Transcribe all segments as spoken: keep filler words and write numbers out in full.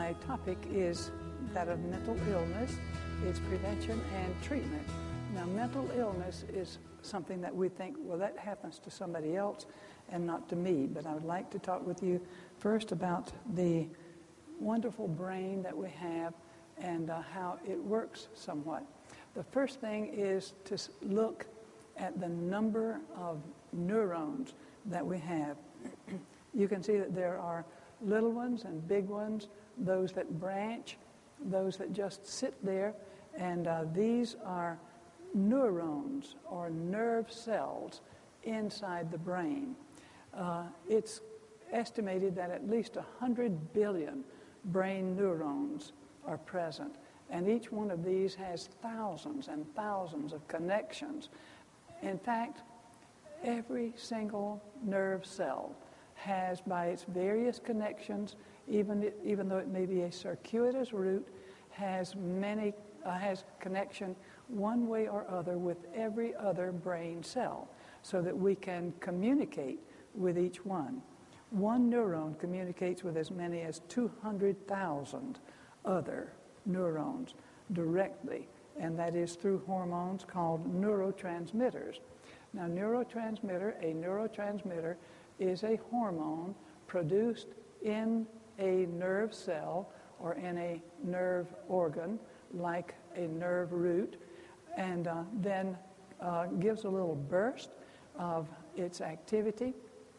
my topic is that of mental illness, its prevention and treatment. Now, mental illness is something that we think, well, that happens to somebody else and not to me. But I would like to talk with you first about the wonderful brain that we have and uh, how it works somewhat. The first thing is to look at the number of neurons that we have. You can see that there are little ones and big ones, those that branch, those that just sit there, and uh, these are neurons or nerve cells inside the brain. Uh, it's estimated that at least one hundred billion brain neurons are present, and each one of these has thousands and thousands of connections. In fact, every single nerve cell has, by its various connections, even it, even though it may be a circuitous route, has many uh, has connection one way or other with every other brain cell, so that we can communicate with each one. One neuron communicates with as many as two hundred thousand other neurons directly, and that is through hormones called neurotransmitters. Now, neurotransmitter, a neurotransmitter is a hormone produced in a nerve cell or in a nerve organ, like a nerve root, and uh, then uh, gives a little burst of its activity,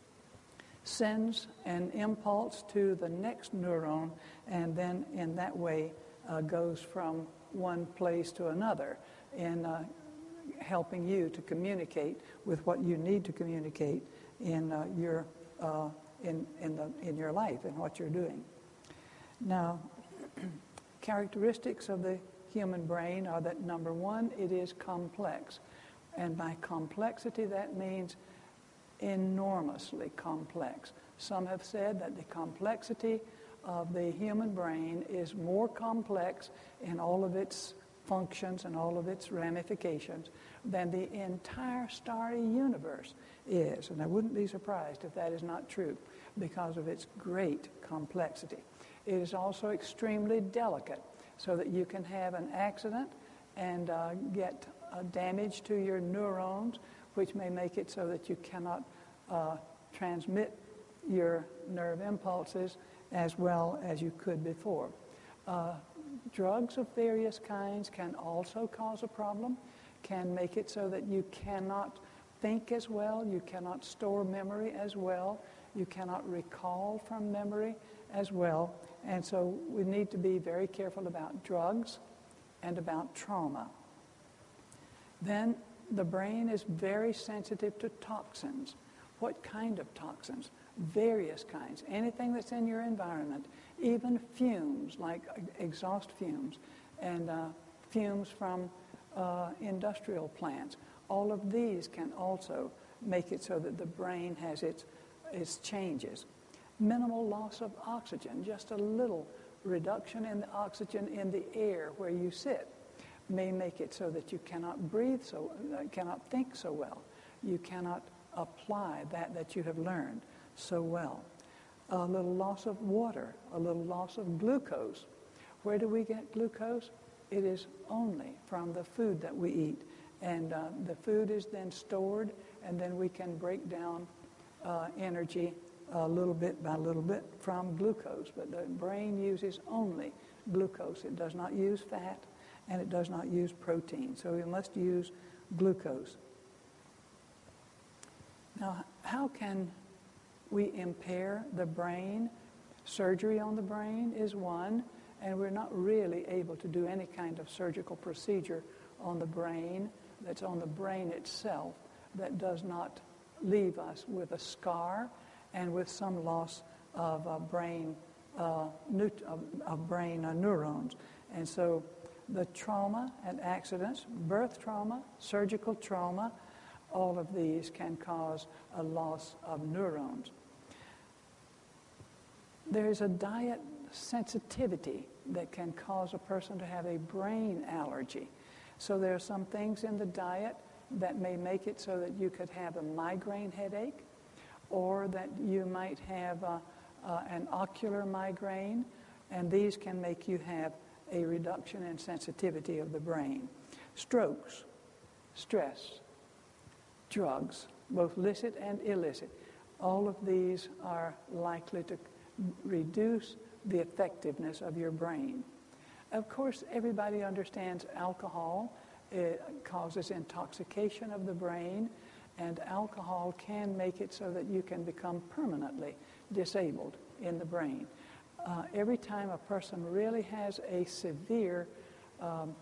sends an impulse to the next neuron, and then in that way uh, goes from one place to another in uh, helping you to communicate with what you need to communicate in uh, your uh, in in the in your life and what you're doing. Now, characteristics of the human brain are that, number one, it is complex, and by complexity that means enormously complex. Some have said that the complexity of the human brain is more complex in all of its functions and all of its ramifications than the entire starry universe is. And I wouldn't be surprised if that is not true because of its great complexity. It is also extremely delicate, so that you can have an accident and uh, get uh, damage to your neurons, which may make it so that you cannot uh, transmit your nerve impulses as well as you could before. Uh, drugs of various kinds can also cause a problem, can make it so that you cannot think as well, you cannot store memory as well, you cannot recall from memory as well. And so we need to be very careful about drugs and about trauma. Then the brain is very sensitive to toxins. What kind of toxins? Various kinds. Anything that's in your environment, even fumes like exhaust fumes and uh, fumes from uh, industrial plants. All of these can also make it so that the brain has its, its changes. Minimal loss of oxygen, just a little reduction in the oxygen in the air where you sit may make it so that you cannot breathe so, uh, cannot think so well. You cannot apply that that you have learned so well. A little loss of water, a little loss of glucose. Where do we get glucose? It is only from the food that we eat. And uh, the food is then stored, and then we can break down uh, energy a little bit by little bit from glucose. But the brain uses only glucose. It does not use fat, and it does not use protein. So we must use glucose. Now, how can we impair the brain? Surgery on the brain is one, and we're not really able to do any kind of surgical procedure on the brain that's on the brain itself that does not leave us with a scar and with some loss of uh, brain uh, neut- of, of brain uh, neurons. And so the trauma and accidents, birth trauma, surgical trauma, all of these can cause a loss of neurons. There is a diet sensitivity that can cause a person to have a brain allergy. So there are some things in the diet that may make it so that you could have a migraine headache, or that you might have uh, uh, an ocular migraine. and these can make you have a reduction in sensitivity of the brain. Strokes, stress, drugs, both licit and illicit, all of these are likely to reduce the effectiveness of your brain. Of course, everybody understands alcohol. It causes intoxication of the brain, and alcohol can make it so that you can become permanently disabled in the brain. Uh, every time a person really has a severe um,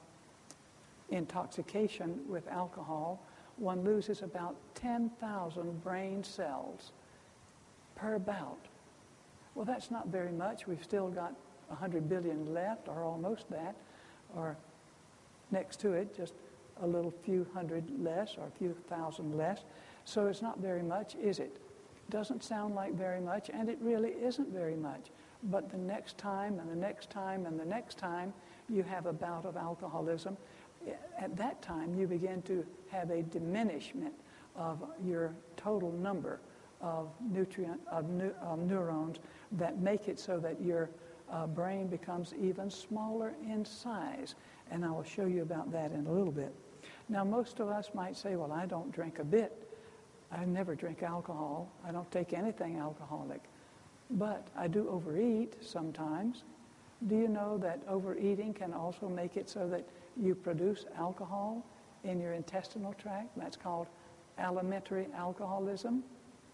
intoxication with alcohol, one loses about ten thousand brain cells per bout. Well, that's not very much. We've still got one hundred billion left, or almost that, or next to it, just a little few hundred less or a few thousand less. So it's not very much, is it? Doesn't sound like very much, and it really isn't very much. But the next time and the next time and the next time you have a bout of alcoholism, at that time you begin to have a diminishment of your total number of nutrient of, neu- of neurons that make it so that your uh, brain becomes even smaller in size. And I will show you about that in a little bit. Now, most of us might say, well, I don't drink a bit. I never drink alcohol. I don't take anything alcoholic. But I do overeat sometimes. Do you know that overeating can also make it so that you produce alcohol in your intestinal tract? That's called alimentary alcoholism.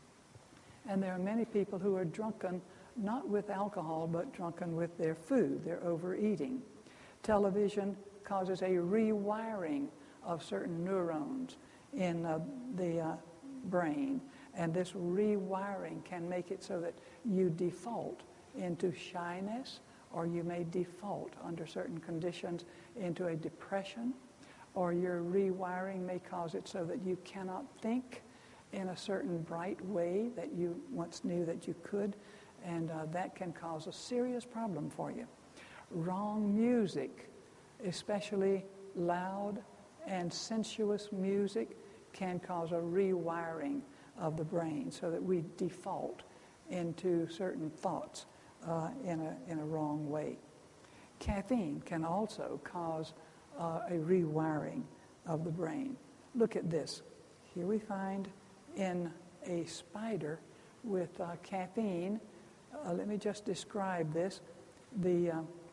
And there are many people who are drunken, not with alcohol, but drunken with their food. They're overeating. Television causes a rewiring of certain neurons in uh, the uh, brain. And this rewiring can make it so that you default into shyness, or you may default under certain conditions into a depression, or your rewiring may cause it so that you cannot think in a certain bright way that you once knew that you could, and uh, that can cause a serious problem for you. Wrong music, especially loud and sensuous music, can cause a rewiring of the brain so that we default into certain thoughts uh, in a in a wrong way. Caffeine can also cause uh, a rewiring of the brain. Look at this. Here we find in a spider with uh, caffeine. Uh, let me just describe this. The, uh,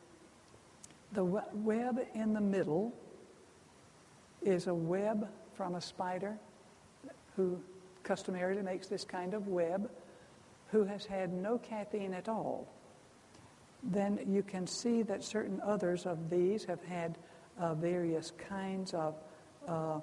the web in the middle is a web from a spider who customarily makes this kind of web, who has had no caffeine at all. Then you can see that certain others of these have had uh, various kinds of uh,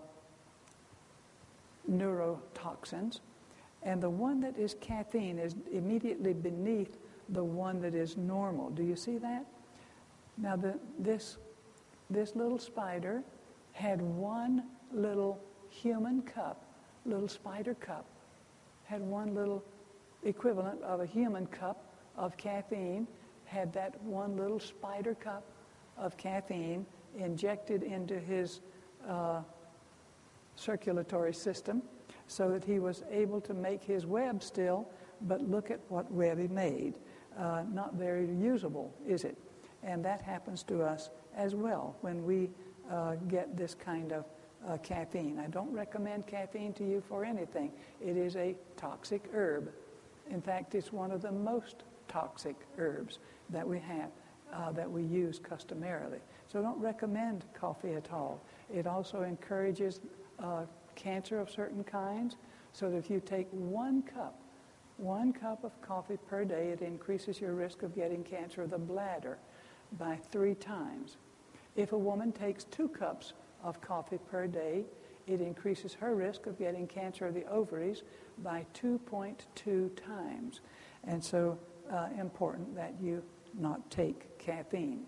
neurotoxins, and the one that is caffeine is immediately beneath the one that is normal. Do you see that? Now, the, this, this little spider had one little human cup, little spider cup, had one little equivalent of a human cup of caffeine, had that one little spider cup of caffeine injected into his uh, circulatory system so that he was able to make his web still, but look at what web he made. Uh, not very usable, is it? And that happens to us as well when we uh, get this kind of uh, caffeine. I don't recommend caffeine to you for anything. It is a toxic herb. In fact, it's one of the most toxic herbs that we have, uh, that we use customarily. So don't recommend coffee at all. It also encourages uh, cancer of certain kinds, so that if you take one cup, one cup of coffee per day, it increases your risk of getting cancer of the bladder by three times. If a woman takes two cups of coffee per day, it increases her risk of getting cancer of the ovaries by two point two times. And so uh, important that you not take caffeine.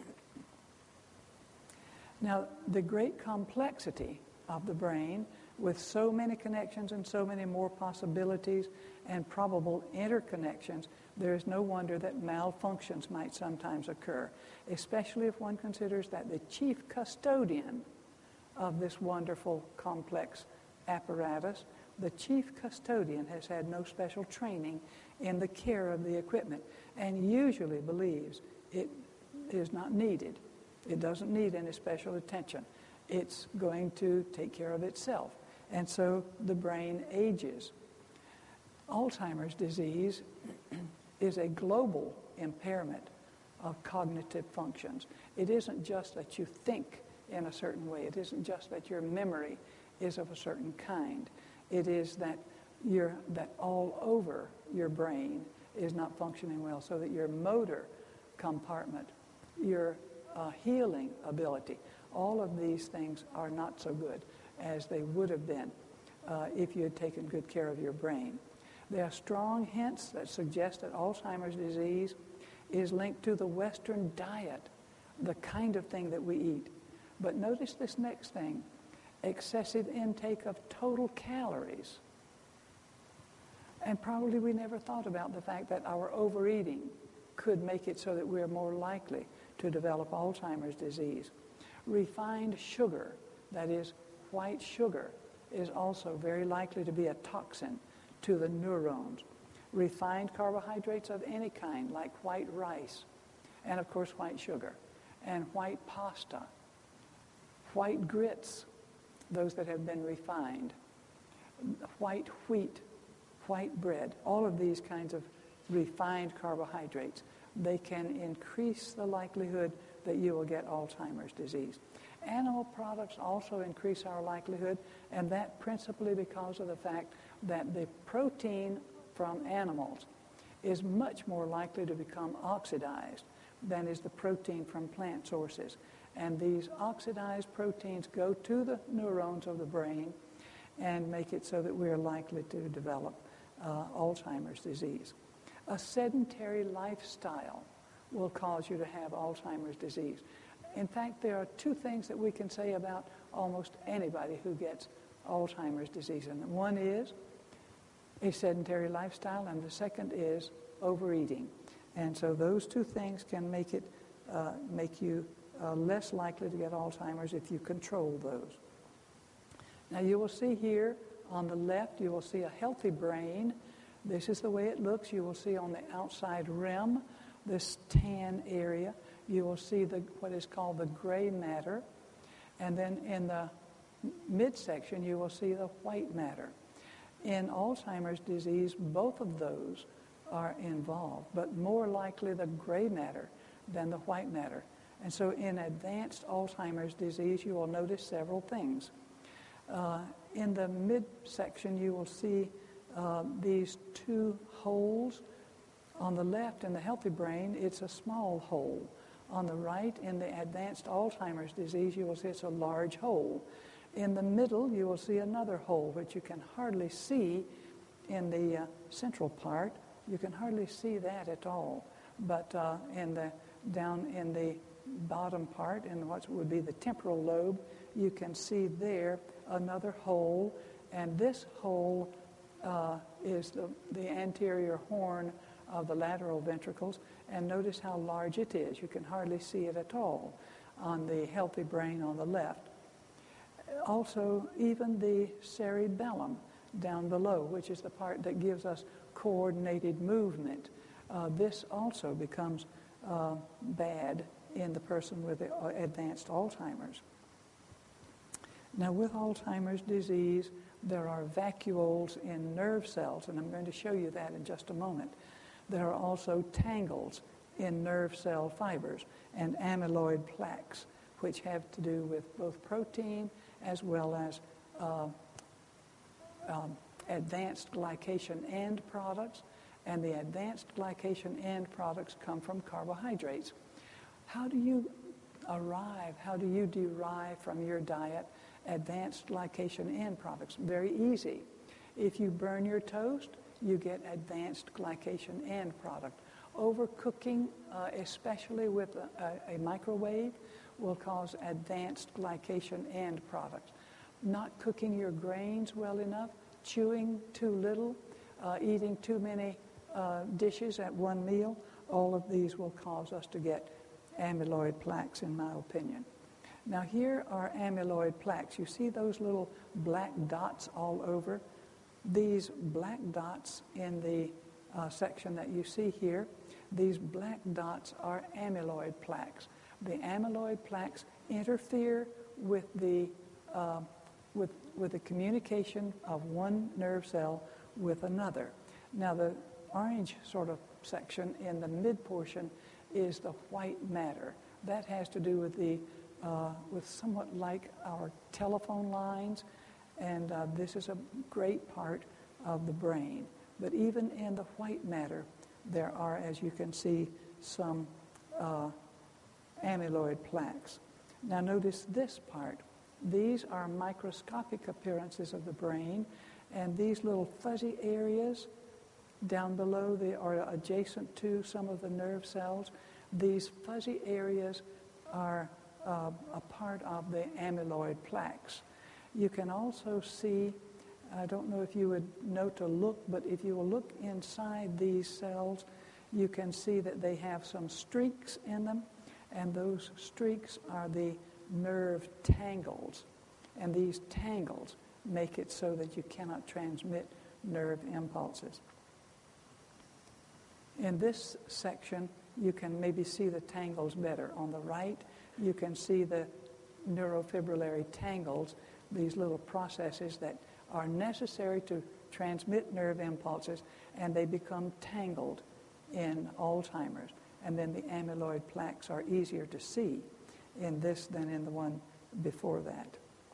Now, the great complexity of the brain, with so many connections and so many more possibilities and probable interconnections, there is no wonder that malfunctions might sometimes occur, especially if one considers that the chief custodian of this wonderful complex apparatus, the chief custodian has had no special training in the care of the equipment and usually believes it is not needed. It doesn't need any special attention. It's going to take care of itself. And so the brain ages. Alzheimer's disease is a global impairment of cognitive functions. It isn't just that you think in a certain way. It isn't just that your memory is of a certain kind. It is that you're, that all over your brain is not functioning well, so that your motor compartment, your uh, healing ability, all of these things are not so good as they would have been uh, if you had taken good care of your brain. There are strong hints that suggest that Alzheimer's disease is linked to the Western diet, the kind of thing that we eat. But notice this next thing, excessive intake of total calories. And probably we never thought about the fact that our overeating could make it so that we're more likely to develop Alzheimer's disease. Refined sugar, that is white sugar, is also very likely to be a toxin to the neurons. Refined carbohydrates of any kind, like white rice, and of course white sugar, and white pasta, white grits, those that have been refined, white wheat, white bread, all of these kinds of refined carbohydrates, they can increase the likelihood that you will get Alzheimer's disease. Animal products also increase our likelihood, and that principally because of the fact that the protein from animals is much more likely to become oxidized than is the protein from plant sources. And these oxidized proteins go to the neurons of the brain and make it so that we're likely to develop uh, Alzheimer's disease. A sedentary lifestyle will cause you to have Alzheimer's disease. In fact, there are two things that we can say about almost anybody who gets Alzheimer's disease. And one is a sedentary lifestyle, and the second is overeating. And so those two things can make it uh, make you uh, less likely to get Alzheimer's if you control those. Now you will see here on the left, you will see a healthy brain. This is the way it looks. You will see on the outside rim, this tan area. You will see the what is called the gray matter. And then in the midsection, you will see the white matter. In Alzheimer's disease, both of those are involved, but more likely the gray matter than the white matter. And so in advanced Alzheimer's disease, you will notice several things. Uh, in the midsection, you will see uh, these two holes. On the left, in the healthy brain, it's a small hole. On the right, in the advanced Alzheimer's disease, you will see it's a large hole. In the middle, you will see another hole, which you can hardly see in the uh, central part. You can hardly see that at all. But uh, in the down in the bottom part, in what would be the temporal lobe, you can see there another hole. And this hole uh, is the, the anterior horn of the lateral ventricles. And notice how large it is. You can hardly see it at all on the healthy brain on the left. Also, even the cerebellum down below, which is the part that gives us coordinated movement, uh, this also becomes uh, bad in the person with the advanced Alzheimer's. Now, with Alzheimer's disease, there are vacuoles in nerve cells, and I'm going to show you that in just a moment. There are also tangles in nerve cell fibers and amyloid plaques, which have to do with both protein as well as uh, um, advanced glycation end products. And the advanced glycation end products come from carbohydrates. How do you arrive, how do you derive from your diet advanced glycation end products? Very easy. If you burn your toast, you get advanced glycation end product. Overcooking, uh, especially with a, a, a microwave, will cause advanced glycation end products. Not cooking your grains well enough, chewing too little, uh, eating too many uh, dishes at one meal, all of these will cause us to get amyloid plaques, in my opinion. Now here are amyloid plaques. You see those little black dots all over? These black dots in the uh, section that you see here, these black dots are amyloid plaques. The amyloid plaques interfere with the uh, with with the communication of one nerve cell with another. Now the orange sort of section in the mid portion is the white matter. That has to do with the uh, with somewhat like our telephone lines, and uh, this is a great part of the brain. But even in the white matter, there are, as you can see, some uh, amyloid plaques. Now notice this part. These are microscopic appearances of the brain, and these little fuzzy areas down below, they are adjacent to some of the nerve cells. These fuzzy areas are uh, a part of the amyloid plaques. You can also see, I don't know if you would know to look, but if you will look inside these cells, you can see that they have some streaks in them, and those streaks are the nerve tangles. And these tangles make it so that you cannot transmit nerve impulses. In this section, you can maybe see the tangles better. On the right, you can see the neurofibrillary tangles, these little processes that are necessary to transmit nerve impulses, and they become tangled in Alzheimer's. And then the amyloid plaques are easier to see in this than in the one before that.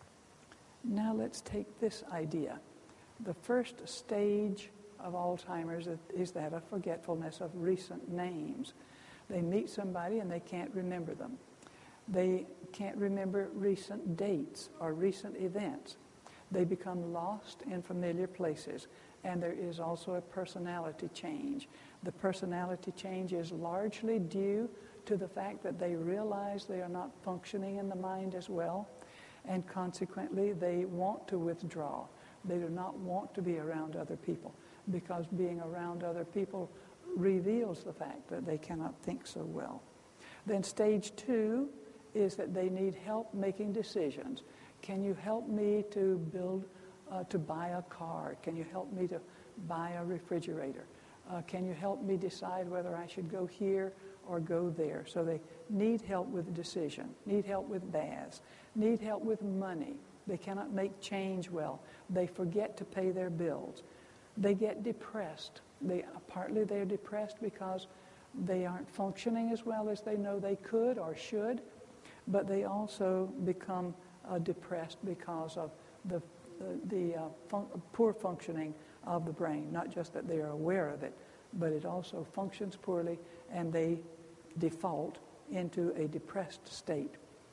Now let's take this idea. The first stage of Alzheimer's is that of forgetfulness of recent names. They meet somebody and they can't remember them. They can't remember recent dates or recent events. They become lost in familiar places, and there is also a personality change. The personality change is largely due to the fact that they realize they are not functioning in the mind as well, and consequently they want to withdraw. They do not want to be around other people, because being around other people reveals the fact that they cannot think so well. Then stage two is that they need help making decisions. Can you help me to build, uh, to buy a car? Can you help me to buy a refrigerator? Uh, can you help me decide whether I should go here or go there? So they need help with decision, need help with baths, need help with money. They cannot make change well. They forget to pay their bills. They get depressed. They partly they're depressed because they aren't functioning as well as they know they could or should, but they also become uh, depressed because of the the, the uh, fun- poor functioning of the brain. Not just that they are aware of it, but it also functions poorly, and they default into a depressed state.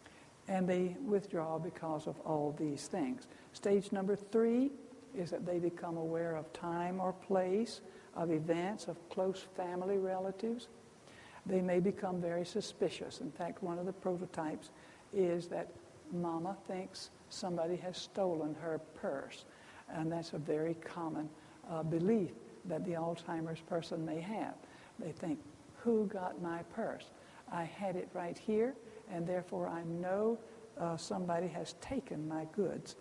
And they withdraw because of all these things. Stage number three is that they become aware of time or place, of events, of close family relatives. They may become very suspicious. In fact, one of the prototypes is that Mama thinks somebody has stolen her purse. And that's a very common uh, belief that the Alzheimer's person may have. They think, who got my purse? I had it right here, and therefore I know uh, somebody has taken my goods.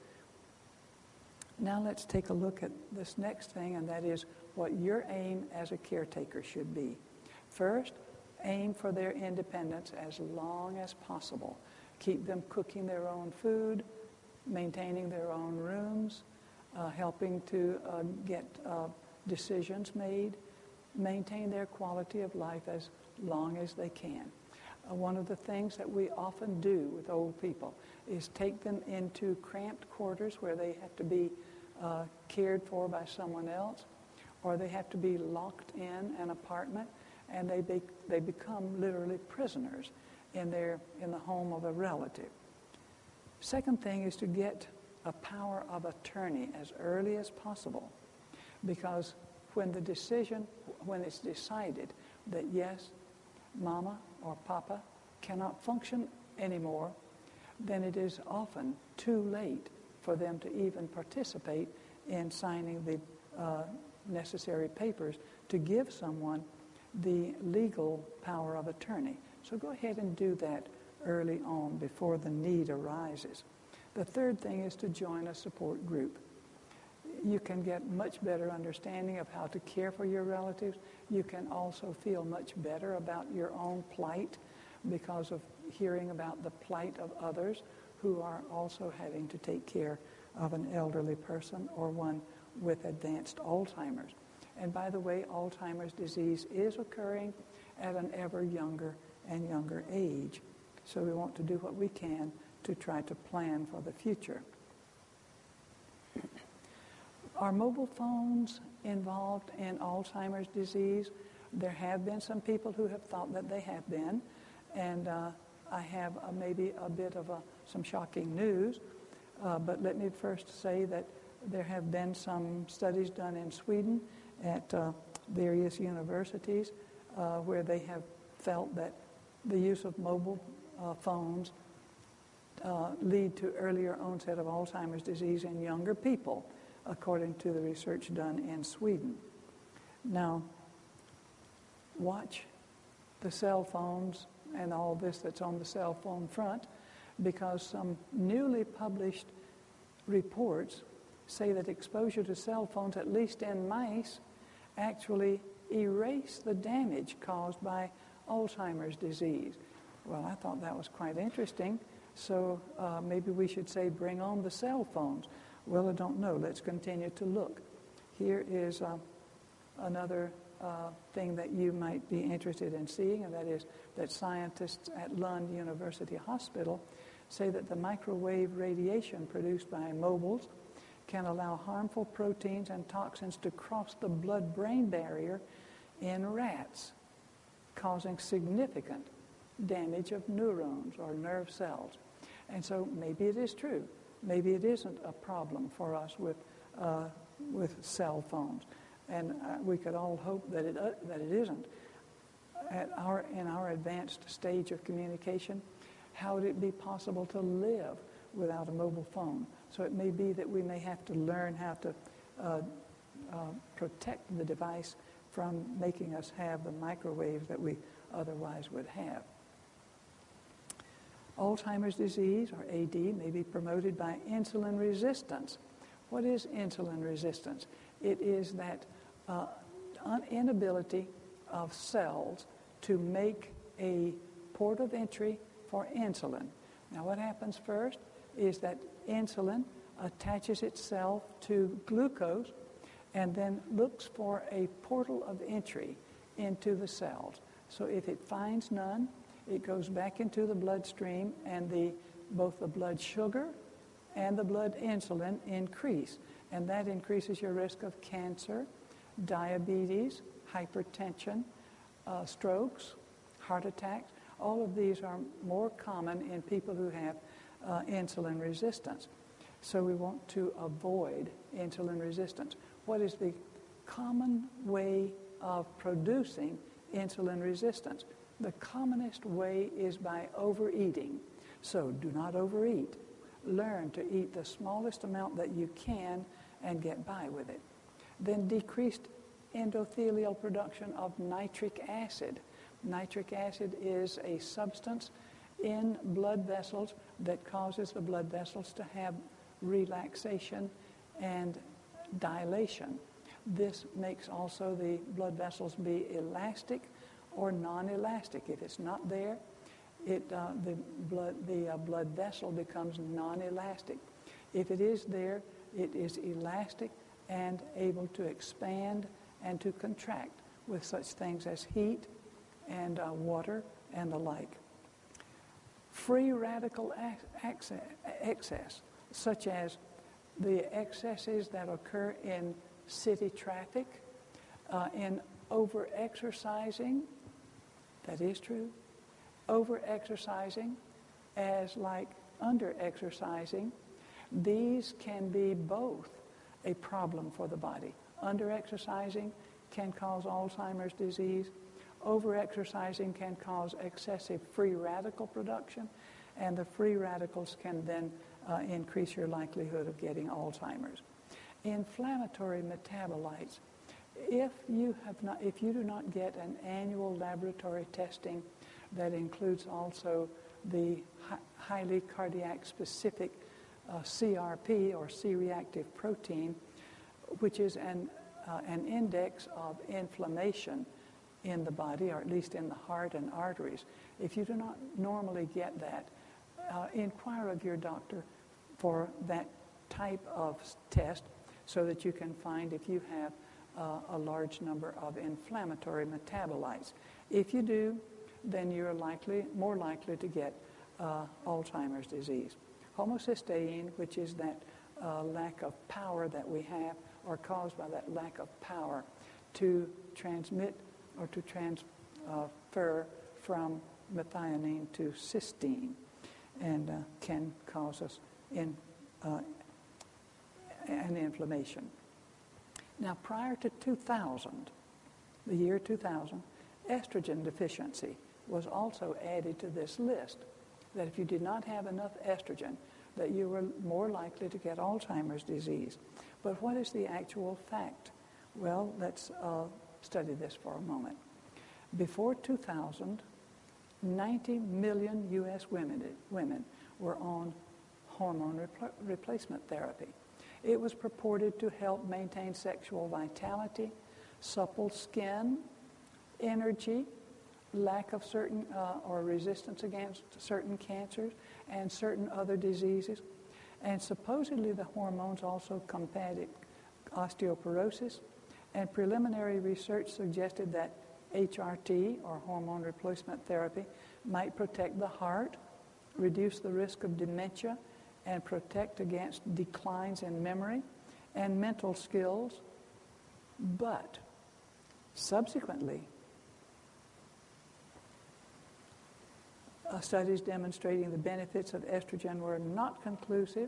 Now let's take a look at this next thing, and that is what your aim as a caretaker should be. First, aim for their independence as long as possible. Keep them cooking their own food, maintaining their own rooms, uh, helping to uh, get uh, decisions made, maintain their quality of life as long as they can. Uh, one of the things that we often do with old people is take them into cramped quarters where they have to be uh, cared for by someone else, or they have to be locked in an apartment, and they be, they become literally prisoners in their in the home of a relative. Second thing is to get a power of attorney as early as possible, because when the decision, when it's decided that yes, Mama or Papa cannot function anymore, then it is often too late for them to even participate in signing the uh, necessary papers to give someone the legal power of attorney. So go ahead and do that early on before the need arises. The third thing is to join a support group. you can get much better understanding of how to care for your relatives. You can also feel much better about your own plight because of hearing about the plight of others who are also having to take care of an elderly person or one with advanced Alzheimer's. And by the way, Alzheimer's disease is occurring at an ever younger and younger age. So we want to do what we can to try to plan for the future. Are mobile phones involved in Alzheimer's disease? There have been some people who have thought that they have been, and uh, I have uh, maybe a bit of a, some shocking news, uh, but let me first say that there have been some studies done in Sweden at uh, various universities uh, where they have felt that the use of mobile uh, phones uh, lead to earlier onset of Alzheimer's disease in younger people, according to the research done in Sweden. Now, watch the cell phones and all this that's on the cell phone front, because some newly published reports say that exposure to cell phones, at least in mice, actually erase the damage caused by Alzheimer's disease. Well, I thought that was quite interesting, so uh, maybe we should say bring on the cell phones. Well, I don't know. Let's continue to look. Here is uh, another uh, thing that you might be interested in seeing, and that is that scientists at Lund University Hospital say that the microwave radiation produced by mobiles can allow harmful proteins and toxins to cross the blood-brain barrier in rats, causing significant damage of neurons or nerve cells. And so maybe it is true. Maybe it isn't a problem for us with uh, with cell phones, and uh, we could all hope that it uh, that it isn't. At our in our advanced stage of communication, how would it be possible to live without a mobile phone? So it may be that we may have to learn how to uh, uh, protect the device from making us have the microwave that we otherwise would have. Alzheimer's disease, or A D, may be promoted by insulin resistance. What is insulin resistance? It is that uh, inability of cells to make a port of entry for insulin. Now, what happens first is that insulin attaches itself to glucose and then looks for a portal of entry into the cells. So if it finds none, it goes back into the bloodstream, and the both the blood sugar and the blood insulin increase. And that increases your risk of cancer, diabetes, hypertension, uh, strokes, heart attacks. All of these are more common in people who have uh, insulin resistance. So we want to avoid insulin resistance. What is the common way of producing insulin resistance? The commonest way is by overeating. So do not overeat. Learn to eat the smallest amount that you can and get by with it. Then decreased endothelial production of nitric acid. Nitric acid is a substance in blood vessels that causes the blood vessels to have relaxation and dilation. This makes also the blood vessels be elastic or non-elastic. If it's not there, it uh, the blood the uh, blood vessel becomes non-elastic. If it is there, it is elastic and able to expand and to contract with such things as heat and uh, water and the like. Free radical access, excess, such as the excesses that occur in city traffic, uh, in over-exercising. That is true. Over-exercising as like under-exercising. These can be both a problem for the body. Under-exercising can cause Alzheimer's disease. Over-exercising can cause excessive free radical production, and the free radicals can then uh, increase your likelihood of getting Alzheimer's. Inflammatory metabolites. If you have not, if you do not get an annual laboratory testing that includes also the hi- highly cardiac specific uh, C R P or C-reactive protein, which is an, uh, an index of inflammation in the body, or at least in the heart and arteries. If you do not normally get that, uh, inquire of your doctor for that type of test so that you can find if you have uh, a large number of inflammatory metabolites. If you do, then you're likely, more likely to get uh, Alzheimer's disease. Homocysteine, which is that uh, lack of power that we have, or caused by that lack of power to transmit or to transfer from methionine to cysteine, and uh, can cause us in, uh, an inflammation. Now, prior to two thousand, the year two thousand, estrogen deficiency was also added to this list, that if you did not have enough estrogen, that you were more likely to get Alzheimer's disease. But what is the actual fact? Well, let's uh, study this for a moment. Before two thousand, ninety million U S women, women were on hormone repl- replacement therapy. It was purported to help maintain sexual vitality, supple skin, energy, lack of certain uh, or resistance against certain cancers and certain other diseases. And supposedly the hormones also combated osteoporosis, and preliminary research suggested that H R T, or hormone replacement therapy, might protect the heart, reduce the risk of dementia, and protect against declines in memory and mental skills. But subsequently, uh, studies demonstrating the benefits of estrogen were not conclusive,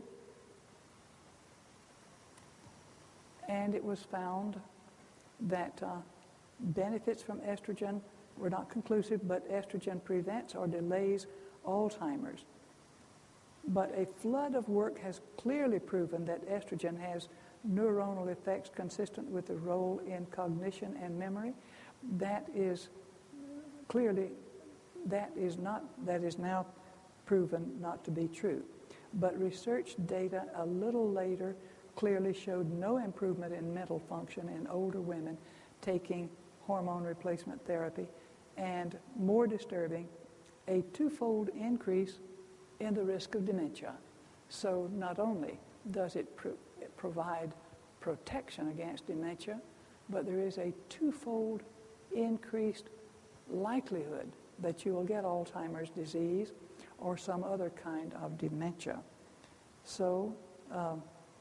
and it was found that uh, benefits from estrogen were not conclusive, but estrogen prevents or delays Alzheimer's. But a flood of work has clearly proven that estrogen has neuronal effects consistent with the role in cognition and memory. That is clearly, that is not, that is now proven not to be true. But research data a little later clearly showed no improvement in mental function in older women taking hormone replacement therapy, and more disturbing, a twofold increase in the risk of dementia. So not only does it, pro- it provide protection against dementia, but there is a twofold increased likelihood that you will get Alzheimer's disease or some other kind of dementia. So um,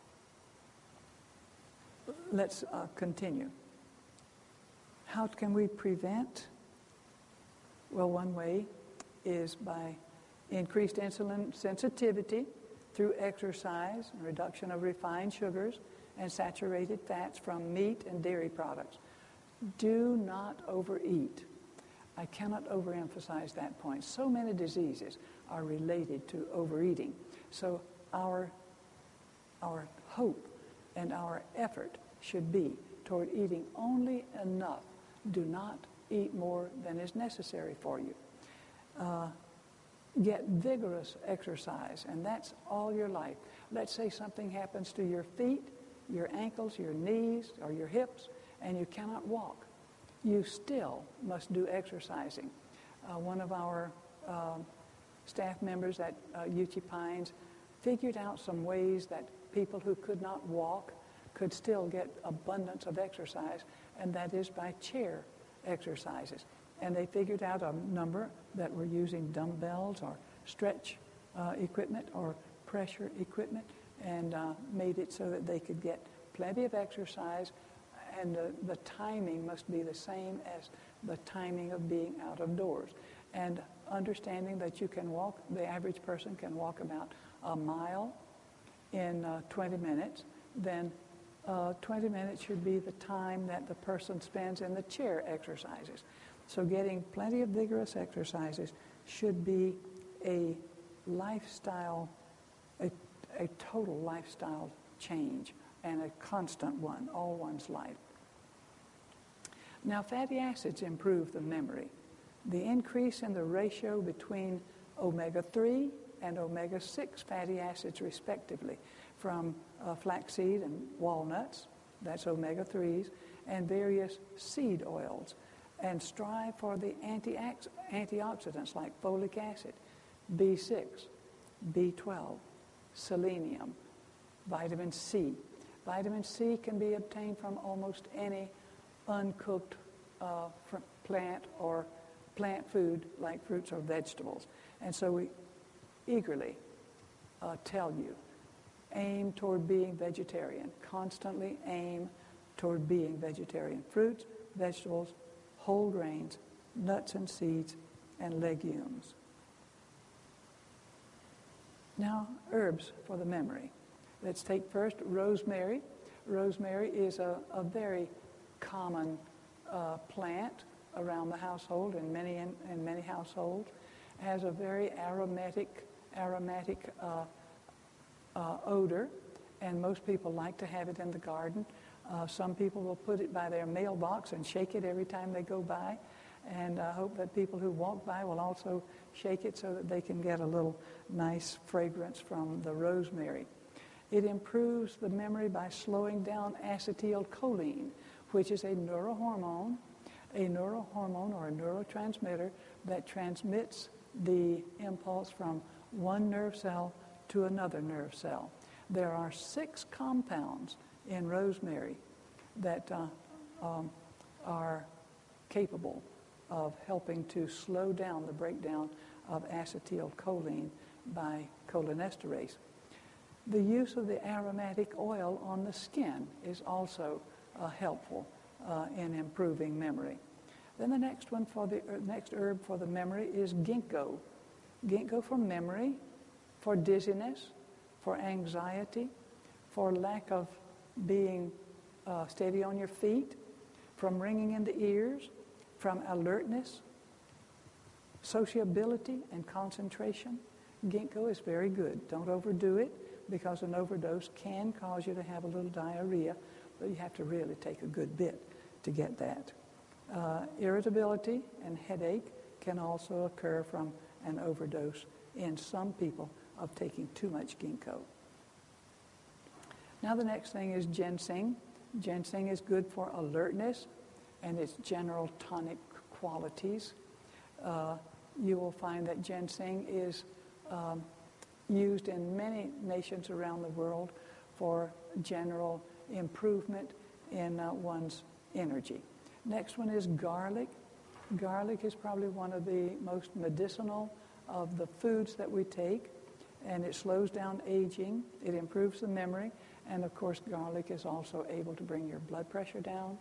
let's uh, continue. How can we prevent? Well, one way is by increased insulin sensitivity through exercise, and reduction of refined sugars and saturated fats from meat and dairy products. Do not overeat. I cannot overemphasize that point. So many diseases are related to overeating. So our, our hope and our effort should be toward eating only enough. Do not eat more than is necessary for you. Uh, get vigorous exercise, and that's all your life. Let's say something happens to your feet, your ankles, your knees, or your hips, and you cannot walk. You still must do exercising. Uh, one of our uh, staff members at uh, Uchee Pines figured out some ways that people who could not walk could still get abundance of exercise, and that is by chair exercises. And they figured out a number that were using dumbbells or stretch uh, equipment or pressure equipment, and uh, made it so that they could get plenty of exercise, and uh, the timing must be the same as the timing of being out of doors. And understanding that you can walk, the average person can walk about a mile in uh, twenty minutes, then uh, twenty minutes should be the time that the person spends in the chair exercises. So getting plenty of vigorous exercises should be a lifestyle, a, a total lifestyle change, and a constant one, all one's life. Now, fatty acids improve the memory. The increase in the ratio between omega three and omega six fatty acids, respectively, from uh, flaxseed and walnuts, that's omega threes, and various seed oils, and strive for the anti antioxidants like folic acid, B six, B twelve, selenium, vitamin C. Vitamin C can be obtained from almost any uncooked uh, plant or plant food like fruits or vegetables. And so we eagerly uh, tell you, aim toward being vegetarian. Constantly aim toward being vegetarian. Fruits, vegetables, whole grains, nuts and seeds, and legumes. Now, herbs for the memory. Let's take first rosemary. Rosemary is a, a very common uh, plant around the household in many in, in many households. Has a very aromatic aromatic uh, uh, odor, and most people like to have it in the garden. Uh, some people will put it by their mailbox and shake it every time they go by, and I hope that people who walk by will also shake it so that they can get a little nice fragrance from the rosemary. It improves the memory by slowing down acetylcholine, which is a neurohormone, a neurohormone or a neurotransmitter that transmits the impulse from one nerve cell to another nerve cell. There are six compounds in rosemary that uh, um, are capable of helping to slow down the breakdown of acetylcholine by cholinesterase. The use of the aromatic oil on the skin is also uh, helpful uh, in improving memory. Then the next one for the uh, next herb for the memory is ginkgo. Ginkgo for memory, for dizziness, for anxiety, for lack of being uh, steady on your feet, from ringing in the ears, from alertness, sociability, and concentration. Ginkgo is very good. Don't overdo it, because an overdose can cause you to have a little diarrhea, but you have to really take a good bit to get that. Uh, irritability and headache can also occur from an overdose in some people of taking too much ginkgo. Now the next thing is ginseng. Ginseng is good for alertness and its general tonic qualities. Uh, you will find that ginseng is um, used in many nations around the world for general improvement in uh, one's energy. Next one is garlic. Garlic is probably one of the most medicinal of the foods that we take, and it slows down aging, it improves the memory, and of course garlic is also able to bring your blood pressure down,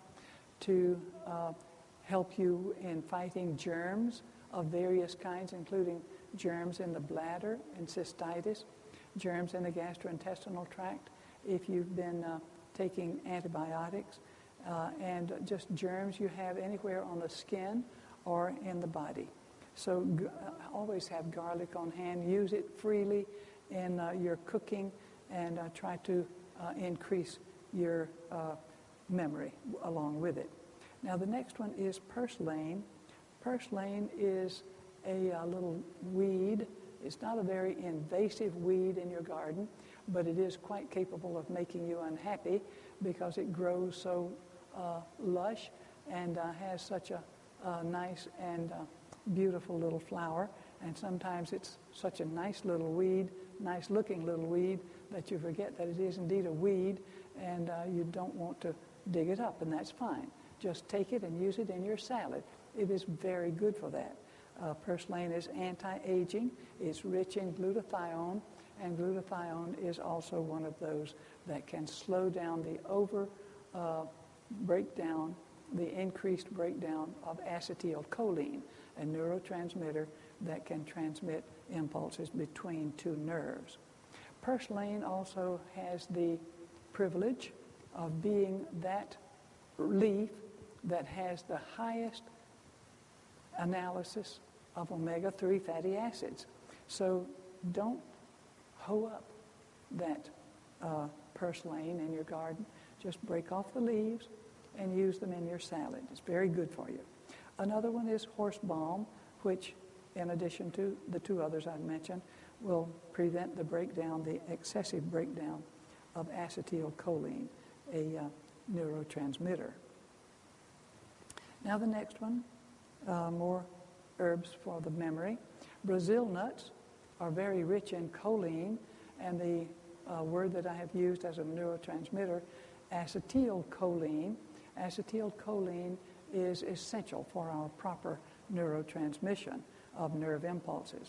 to uh, help you in fighting germs of various kinds, including germs in the bladder and cystitis, germs in the gastrointestinal tract if you've been uh, taking antibiotics, uh, and just germs you have anywhere on the skin or in the body. So g- always have garlic on hand. Use it freely in uh, your cooking, and uh, try to uh, increase your uh, memory along with it. Now the next one is purslane. Purslane is a, a little weed. It's not a very invasive weed in your garden, but it is quite capable of making you unhappy because it grows so uh, lush and uh, has such a, a nice and uh, beautiful little flower. And sometimes it's such a nice little weed, nice looking little weed, that you forget that it is indeed a weed, and uh, you don't want to dig it up, and that's fine. Just take it and use it in your salad. It is very good for that. Uh, purslane is anti-aging. It's rich in glutathione, and glutathione is also one of those that can slow down the over uh, breakdown, the increased breakdown of acetylcholine, a neurotransmitter that can transmit impulses between two nerves. Purslane also has the privilege of being that leaf that has the highest analysis of omega three fatty acids. So don't hoe up that uh, purslane in your garden. Just break off the leaves and use them in your salad. It's very good for you. Another one is horse balm, which, in addition to the two others I've mentioned, will prevent the breakdown, the excessive breakdown of acetylcholine, a uh, neurotransmitter. Now the next one, uh, more herbs for the memory. Brazil nuts are very rich in choline, and the uh, word that I have used as a neurotransmitter, acetylcholine. Acetylcholine is essential for our proper neurotransmission of nerve impulses.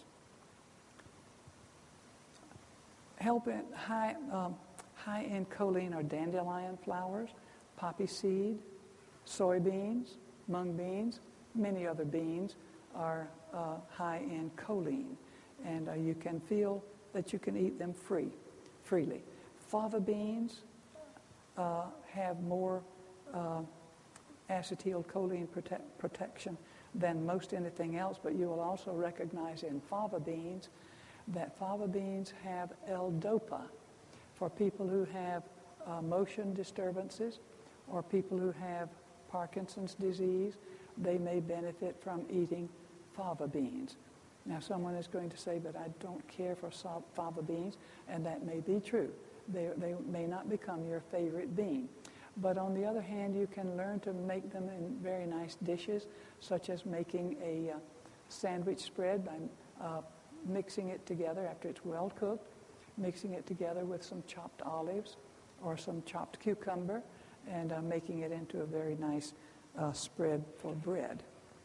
Help in high, um, high in choline are dandelion flowers, poppy seed, soybeans, mung beans, many other beans are uh, high in choline, and uh, you can feel that you can eat them free, freely. Fava beans uh, have more uh, acetylcholine prote- protection than most anything else, but you will also recognize in fava beans that fava beans have L-DOPA. For people who have uh, motion disturbances or people who have Parkinson's disease, they may benefit from eating fava beans. Now someone is going to say, but I don't care for fava beans, and that may be true. They, they may not become your favorite bean. But on the other hand, you can learn to make them in very nice dishes, such as making a uh, sandwich spread by uh, mixing it together after it's well cooked, mixing it together with some chopped olives or some chopped cucumber, and uh, making it into a very nice uh, spread for bread.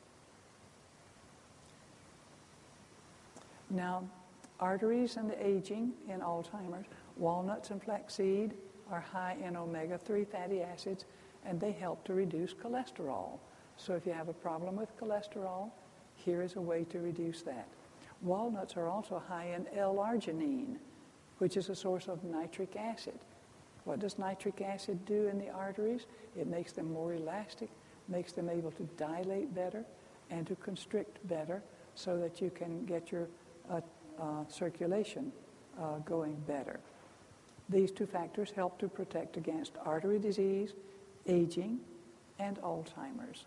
Now, arteries and the aging in Alzheimer's, walnuts and flaxseed are high in omega three fatty acids, and they help to reduce cholesterol. So if you have a problem with cholesterol, here is a way to reduce that. Walnuts are also high in L-arginine, which is a source of nitric acid. What does nitric acid do in the arteries? It makes them more elastic, makes them able to dilate better and to constrict better so that you can get your uh, uh, circulation uh, going better. These two factors help to protect against artery disease, aging, and Alzheimer's.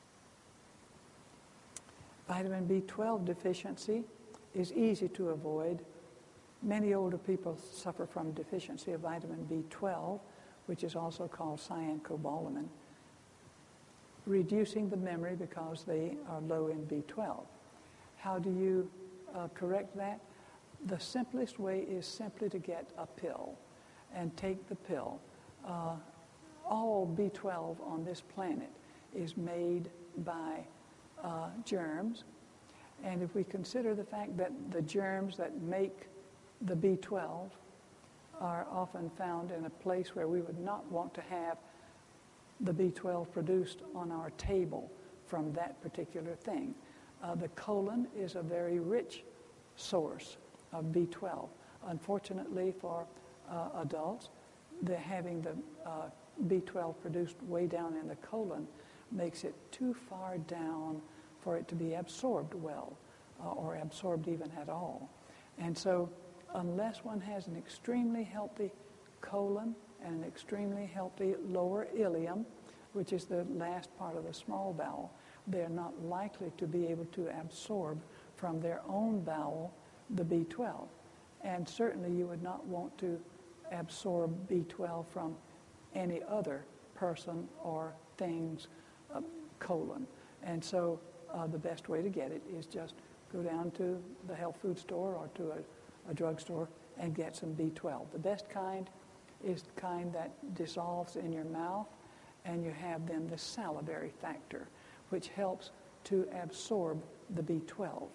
Vitamin B twelve deficiency is easy to avoid. Many older people suffer from deficiency of vitamin B twelve, which is also called cyancobalamin, reducing the memory because they are low in B twelve. How do you uh, correct that? The simplest way is simply to get a pill and take the pill. Uh, all B twelve on this planet is made by uh, germs, and if we consider the fact that the germs that make the B twelve are often found in a place where we would not want to have the B twelve produced on our table from that particular thing. Uh, the colon is a very rich source of B twelve. Unfortunately for uh, adults, the having the uh, B twelve produced way down in the colon makes it too far down for it to be absorbed well uh, or absorbed even at all. And so unless one has an extremely healthy colon and an extremely healthy lower ileum, which is the last part of the small bowel, they're not likely to be able to absorb from their own bowel the B twelve. And certainly you would not want to absorb B twelve from any other person or thing's uh, colon. And so uh, the best way to get it is just go down to the health food store or to a, a drugstore and get some B twelve. The best kind is the kind that dissolves in your mouth, and you have then the salivary factor, which helps to absorb the B twelve.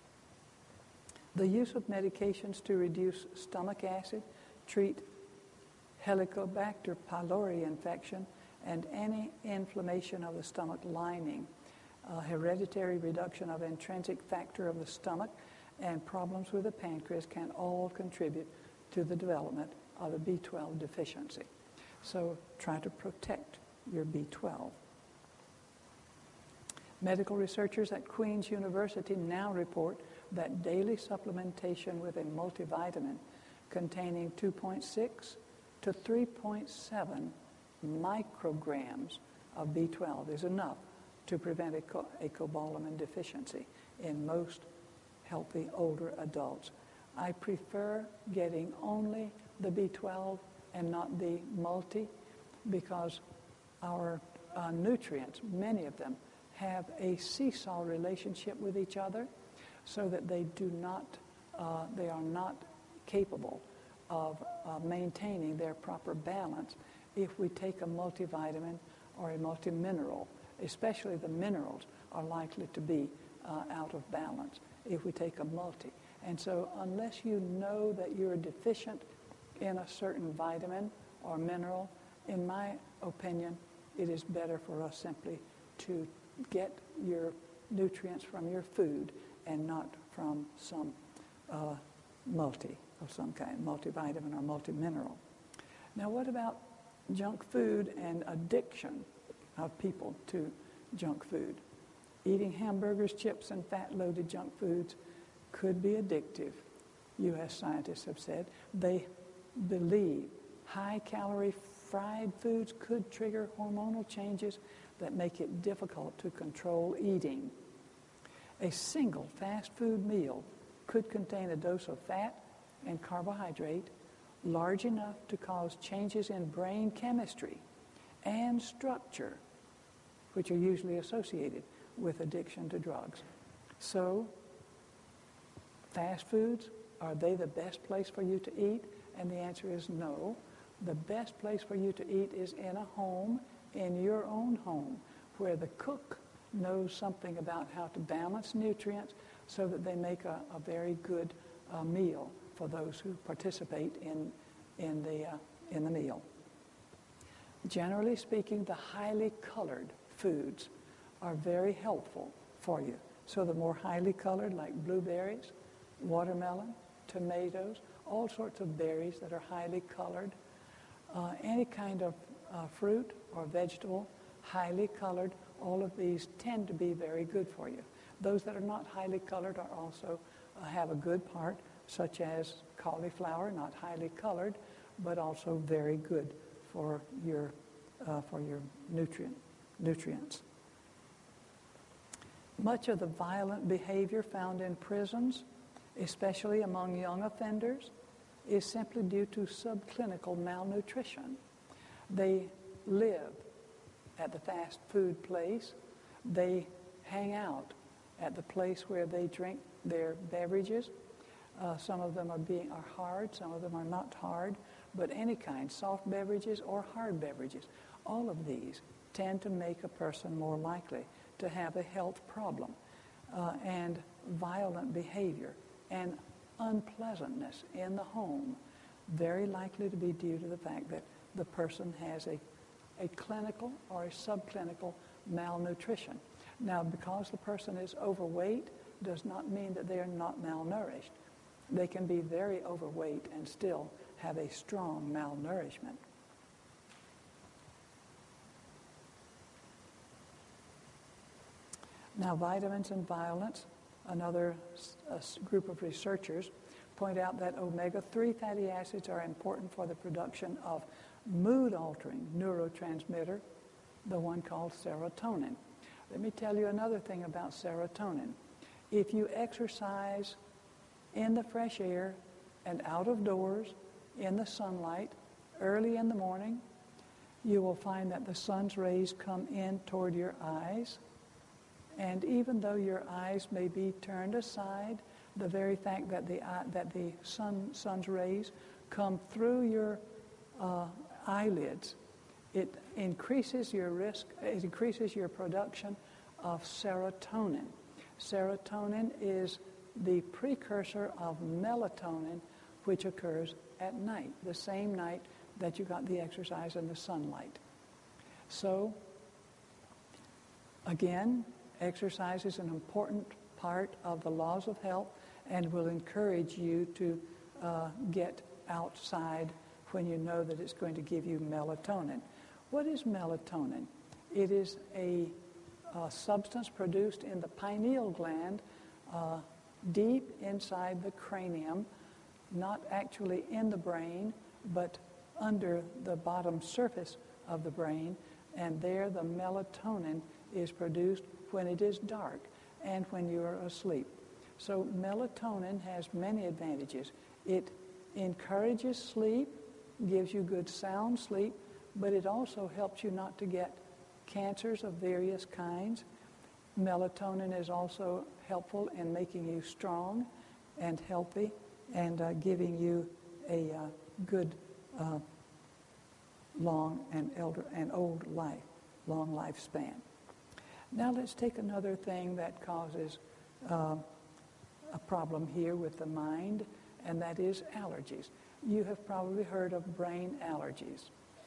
The use of medications to reduce stomach acid, treat Helicobacter pylori infection, and any inflammation of the stomach lining, uh, hereditary reduction of intrinsic factor of the stomach, and problems with the pancreas can all contribute to the development of a B twelve deficiency. So try to protect your B twelve. Medical researchers at Queen's University now report that daily supplementation with a multivitamin containing two point six to three point seven micrograms of B twelve is enough to prevent a, co- a cobalamin deficiency in most healthy older adults. I prefer getting only the B twelve and not the multi because our uh, nutrients, many of them, have a seesaw relationship with each other, so that they do not, uh, they are not capable of uh, maintaining their proper balance if we take a multivitamin or a multimineral. Especially the minerals are likely to be uh, out of balance if we take a multi. And so unless you know that you're deficient in a certain vitamin or mineral, in my opinion, it is better for us simply to get your nutrients from your food and not from some uh, multi of some kind, multivitamin or multimineral. Now, what about junk food and addiction of people to junk food? Eating hamburgers, chips, and fat-loaded junk foods could be addictive, U S scientists have said. They believe high-calorie fried foods could trigger hormonal changes that make it difficult to control eating. A single fast food meal could contain a dose of fat and carbohydrate large enough to cause changes in brain chemistry and structure, which are usually associated with addiction to drugs. So, fast foods, are they the best place for you to eat? And the answer is no. The best place for you to eat is in a home, in your own home, where the cook knows something about how to balance nutrients so that they make a, a very good uh, meal for those who participate in, in, the, uh, in the meal. Generally speaking, the highly colored foods are very helpful for you. So the more highly colored, like blueberries, watermelon, tomatoes, all sorts of berries that are highly colored, uh, any kind of uh, fruit or vegetable, highly colored, all of these tend to be very good for you. Those that are not highly colored are also uh, have a good part, such as cauliflower, not highly colored, but also very good for your uh, for your nutrient nutrients. Much of the violent behavior found in prisons, especially among young offenders, is simply due to subclinical malnutrition. They live at the fast food place. They hang out at the place where they drink their beverages. Uh, some of them are being are hard, some of them are not hard, but any kind, soft beverages or hard beverages. All of these tend to make a person more likely to have a health problem uh, and violent behavior and unpleasantness in the home, very likely to be due to the fact that the person has a, a clinical or a subclinical malnutrition. Now, because the person is overweight does not mean that they are not malnourished. They can be very overweight and still have a strong malnourishment. Now, vitamins and violence, another uh, group of researchers point out that omega three fatty acids are important for the production of mood-altering neurotransmitter, the one called serotonin. Let me tell you another thing about serotonin. If you exercise in the fresh air and out of doors, in the sunlight, early in the morning, you will find that the sun's rays come in toward your eyes. And even though your eyes may be turned aside, the very fact that the uh, that the sun sun's rays come through your uh, eyelids, it increases your risk. It increases your production of serotonin. Serotonin is the precursor of melatonin, which occurs at night, the same night that you got the exercise and the sunlight. So, again, exercise is an important part of the laws of health and will encourage you to uh, get outside when you know that it's going to give you melatonin. What is melatonin? It is a, a substance produced in the pineal gland uh, deep inside the cranium, not actually in the brain, but under the bottom surface of the brain, and there the melatonin is produced when it is dark and when you are asleep. So melatonin has many advantages. It encourages sleep, gives you good sound sleep, but it also helps you not to get cancers of various kinds. Melatonin is also helpful in making you strong and healthy and uh, giving you a uh, good uh, long and elder and old life, long lifespan. Now let's take another thing that causes uh, a problem here with the mind, and that is allergies. You have probably heard of brain allergies.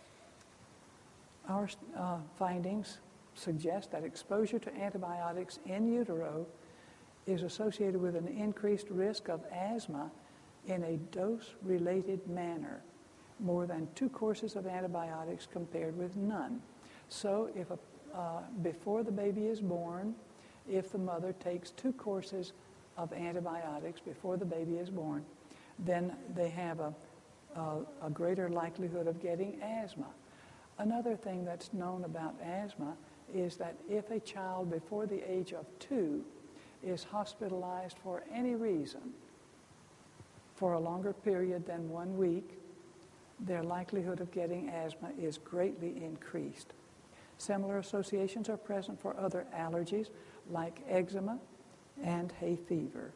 Our uh, findings suggest that exposure to antibiotics in utero is associated with an increased risk of asthma in a dose-related manner, more than two courses of antibiotics compared with none. So if a, uh, before the baby is born, if the mother takes two courses of antibiotics before the baby is born, then they have a, a, a greater likelihood of getting asthma. Another thing that's known about asthma is that if a child before the age of two is hospitalized for any reason for a longer period than one week, their likelihood of getting asthma is greatly increased. Similar associations are present for other allergies like eczema and hay fever.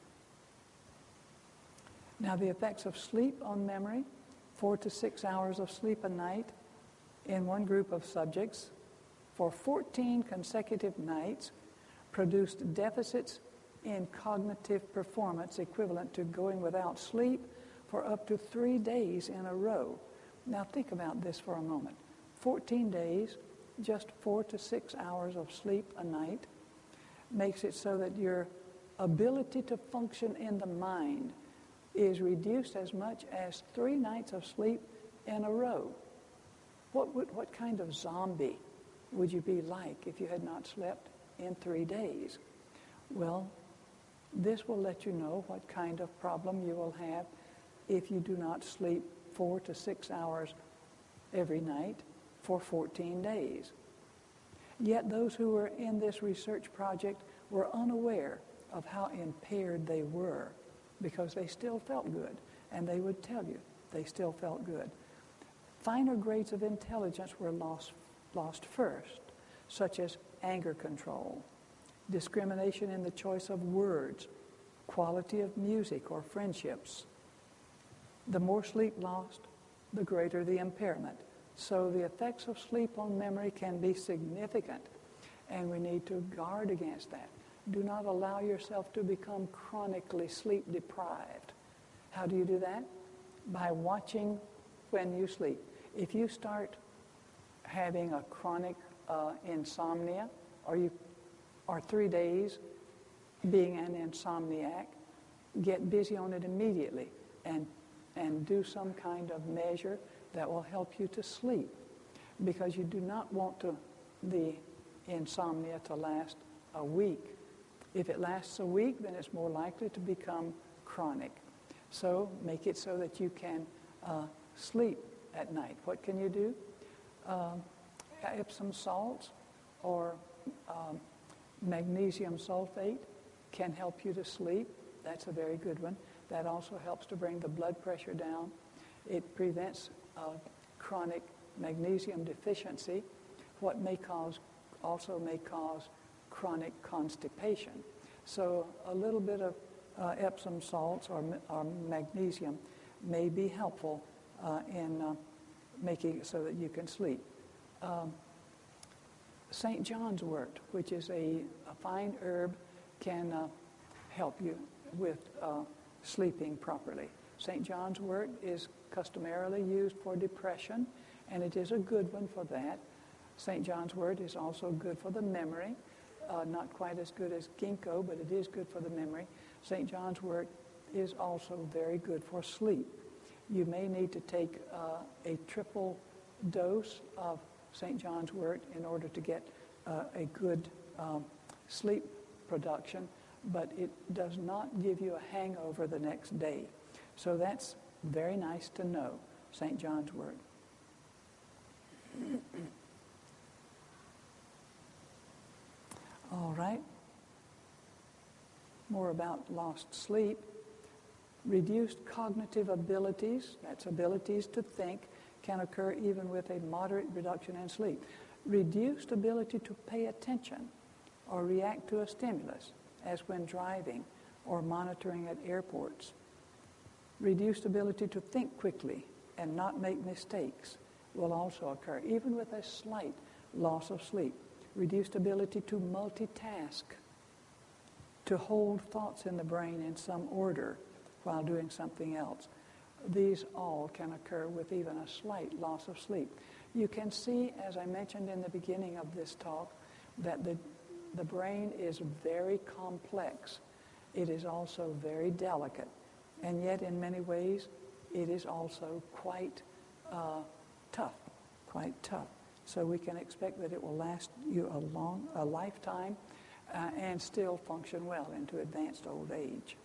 Now, the effects of sleep on memory, four to six hours of sleep a night in one group of subjects for fourteen consecutive nights produced deficits in cognitive performance equivalent to going without sleep for up to three days in a row. Now think about this for a moment. fourteen days, just four to six hours of sleep a night makes it so that your ability to function in the mind is reduced as much as three nights of sleep in a row. What, would, what kind of zombie would you be like if you had not slept in three days? Well, this will let you know what kind of problem you will have if you do not sleep four to six hours every night for fourteen days. Yet those who were in this research project were unaware of how impaired they were because they still felt good, and they would tell you they still felt good. Finer grades of intelligence were lost, lost first, such as anger control, discrimination in the choice of words, quality of music or friendships. The more sleep lost, the greater the impairment. So the effects of sleep on memory can be significant, and we need to guard against that. Do not allow yourself to become chronically sleep deprived. How do you do that? By watching when you sleep. If you start having a chronic uh, insomnia, or you are three days being an insomniac, get busy on it immediately and and do some kind of measure that will help you to sleep, because you do not want to, the insomnia to last a week. If it lasts a week, then it's more likely to become chronic. So make it so that you can uh, sleep at night. What can you do? Um, Epsom salts or um, magnesium sulfate can help you to sleep. That's a very good one. That also helps to bring the blood pressure down. It prevents uh, chronic magnesium deficiency, what may cause, also may cause chronic constipation. So a little bit of uh, Epsom salts or, or magnesium may be helpful uh, in uh, making it so that you can sleep. Um, Saint John's wort, which is a, a fine herb, can uh, help you with uh, sleeping properly. Saint John's wort is customarily used for depression, and it is a good one for that. Saint John's wort is also good for the memory. Uh, not quite as good as ginkgo, but it is good for the memory. Saint John's wort is also very good for sleep. You may need to take uh, a triple dose of Saint John's wort in order to get uh, a good um, sleep production, but it does not give you a hangover the next day. So that's very nice to know, Saint John's wort. All right. More about lost sleep. Reduced cognitive abilities, that's abilities to think, can occur even with a moderate reduction in sleep. Reduced ability to pay attention or react to a stimulus, as when driving or monitoring at airports. Reduced ability to think quickly and not make mistakes will also occur, even with a slight loss of sleep. Reduced ability to multitask, to hold thoughts in the brain in some order while doing something else. These all can occur with even a slight loss of sleep. You can see, as I mentioned in the beginning of this talk, that the, the brain is very complex. It is also very delicate. And yet, in many ways, it is also quite uh, tough, quite tough. So we can expect that it will last you a long, a lifetime uh, and still function well into advanced old age.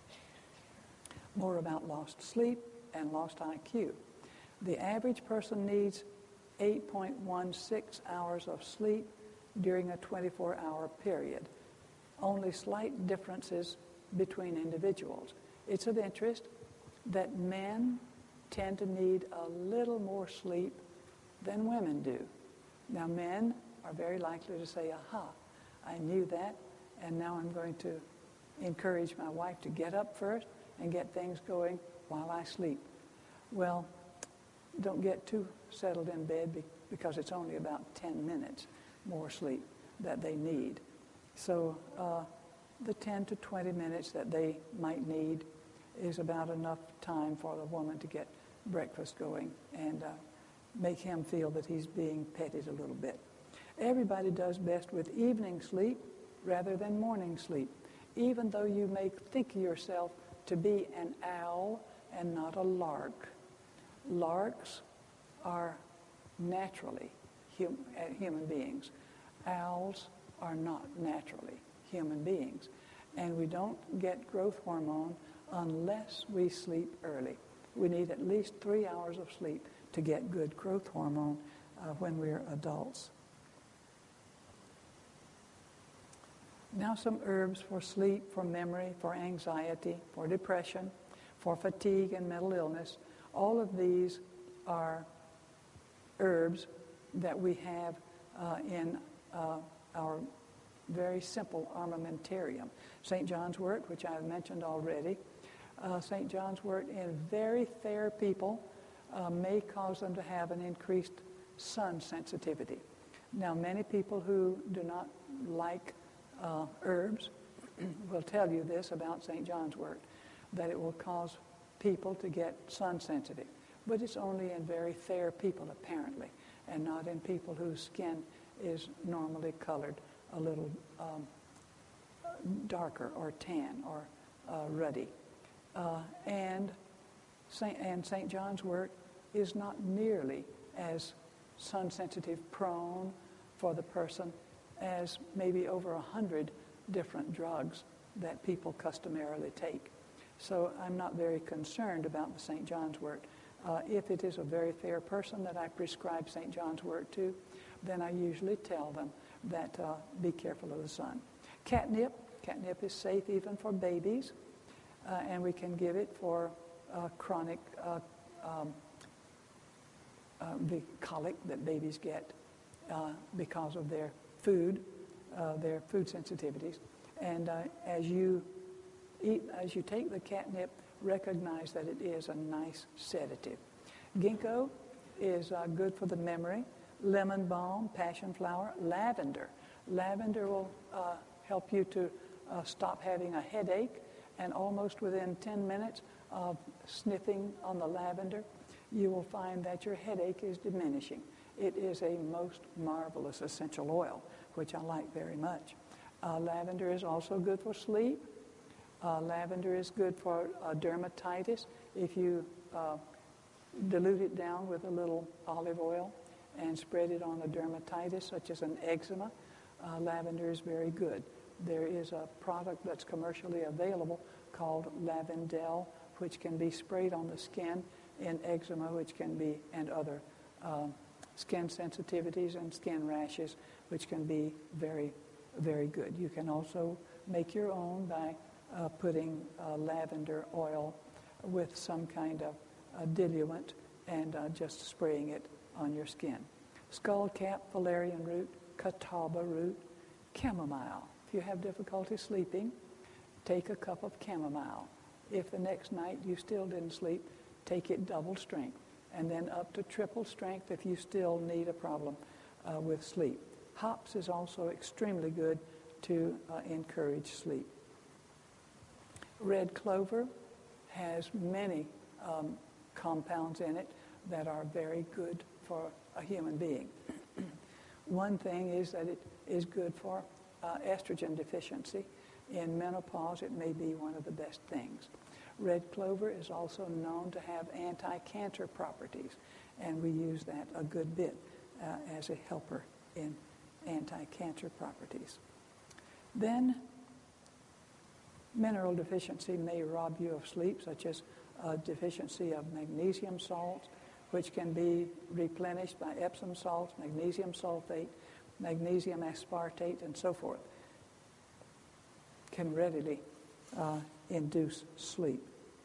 More about lost sleep and lost I Q. The average person needs eight point one six hours of sleep during a twenty-four hour period. Only slight differences between individuals. It's of interest that men tend to need a little more sleep than women do. Now, men are very likely to say, aha, I knew that, and now I'm going to encourage my wife to get up first and get things going while I sleep. Well, don't get too settled in bed because it's only about ten minutes more sleep that they need. So uh, the ten to twenty minutes that they might need is about enough time for the woman to get breakfast going and uh, make him feel that he's being petted a little bit. Everybody does best with evening sleep rather than morning sleep, even though you may think yourself to be an owl and not a lark. Larks are naturally hum- human beings. Owls are not naturally human beings. And we don't get growth hormone unless we sleep early. We need at least three hours of sleep to get good growth hormone uh, when we're adults. Now some herbs for sleep, for memory, for anxiety, for depression, for fatigue and mental illness. All of these are herbs that we have uh, in uh, our very simple armamentarium. Saint John's wort, which I have mentioned already. Uh, Saint John's wort in very fair people uh, may cause them to have an increased sun sensitivity. Now, many people who do not like uh, herbs will tell you this about Saint John's wort, that it will cause people to get sun sensitive. But it's only in very fair people, apparently, and not in people whose skin is normally colored a little um, darker or tan or uh, ruddy. Uh, and Saint and Saint John's wort is not nearly as sun-sensitive prone for the person as maybe over a hundred different drugs that people customarily take. So I'm not very concerned about the Saint John's wort. Uh, if it is a very fair person that I prescribe Saint John's wort to, then I usually tell them that uh, be careful of the sun. Catnip, catnip is safe even for babies, uh, and we can give it for uh, chronic uh, um, uh, the colic that babies get uh, because of their food, uh, their food sensitivities. And uh, as you eat, as you take the catnip, recognize that it is a nice sedative. Ginkgo is uh, good for the memory. Lemon balm, passion flower, lavender. Lavender will uh, help you to uh, stop having a headache, and almost within ten minutes of sniffing on the lavender, you will find that your headache is diminishing. It is a most marvelous essential oil, which I like very much. Uh, lavender is also good for sleep. Uh, lavender is good for uh, dermatitis. If you uh, dilute it down with a little olive oil and spread it on a dermatitis, such as an eczema, uh, lavender is very good. There is a product that's commercially available called Lavendel, which can be sprayed on the skin in eczema, which can be, and other uh, skin sensitivities and skin rashes, which can be very, very good. You can also make your own by uh, putting uh, lavender oil with some kind of uh, diluent and uh, just spraying it on your skin. Skullcap, valerian root, catawba root, chamomile. If you have difficulty sleeping, take a cup of chamomile. If the next night you still didn't sleep, take it double strength, and then up to triple strength if you still need a problem uh, with sleep. Hops is also extremely good to uh, encourage sleep. Red clover has many um, compounds in it that are very good for a human being. One thing is that it is good for uh, estrogen deficiency. In menopause, it may be one of the best things. Red clover is also known to have anti-cancer properties, and we use that a good bit uh, as a helper in anti-cancer properties. Then, mineral deficiency may rob you of sleep, such as a deficiency of magnesium salts, which can be replenished by Epsom salts, magnesium sulfate, magnesium aspartate, and so forth. Can readily uh, induce sleep.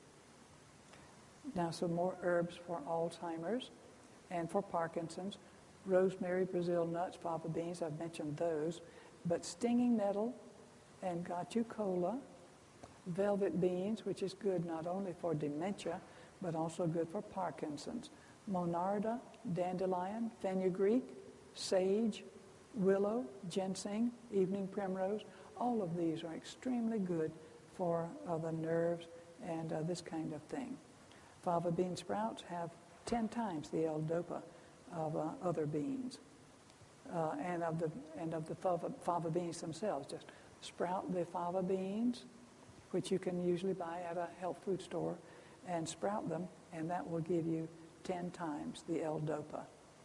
Now some more herbs for Alzheimer's and for Parkinson's. Rosemary, Brazil nuts, fava beans, I've mentioned those. But stinging nettle and gachu cola, velvet beans, which is good not only for dementia, but also good for Parkinson's. Monarda, dandelion, fenugreek, sage, willow, ginseng, evening primrose, all of these are extremely good for uh, the nerves and uh, this kind of thing. Fava bean sprouts have ten times the L-dopa of uh, other beans, uh, and of the and of the fava, fava beans themselves. Just sprout the fava beans, which you can usually buy at a health food store, and sprout them, and that will give you ten times the L-dopa.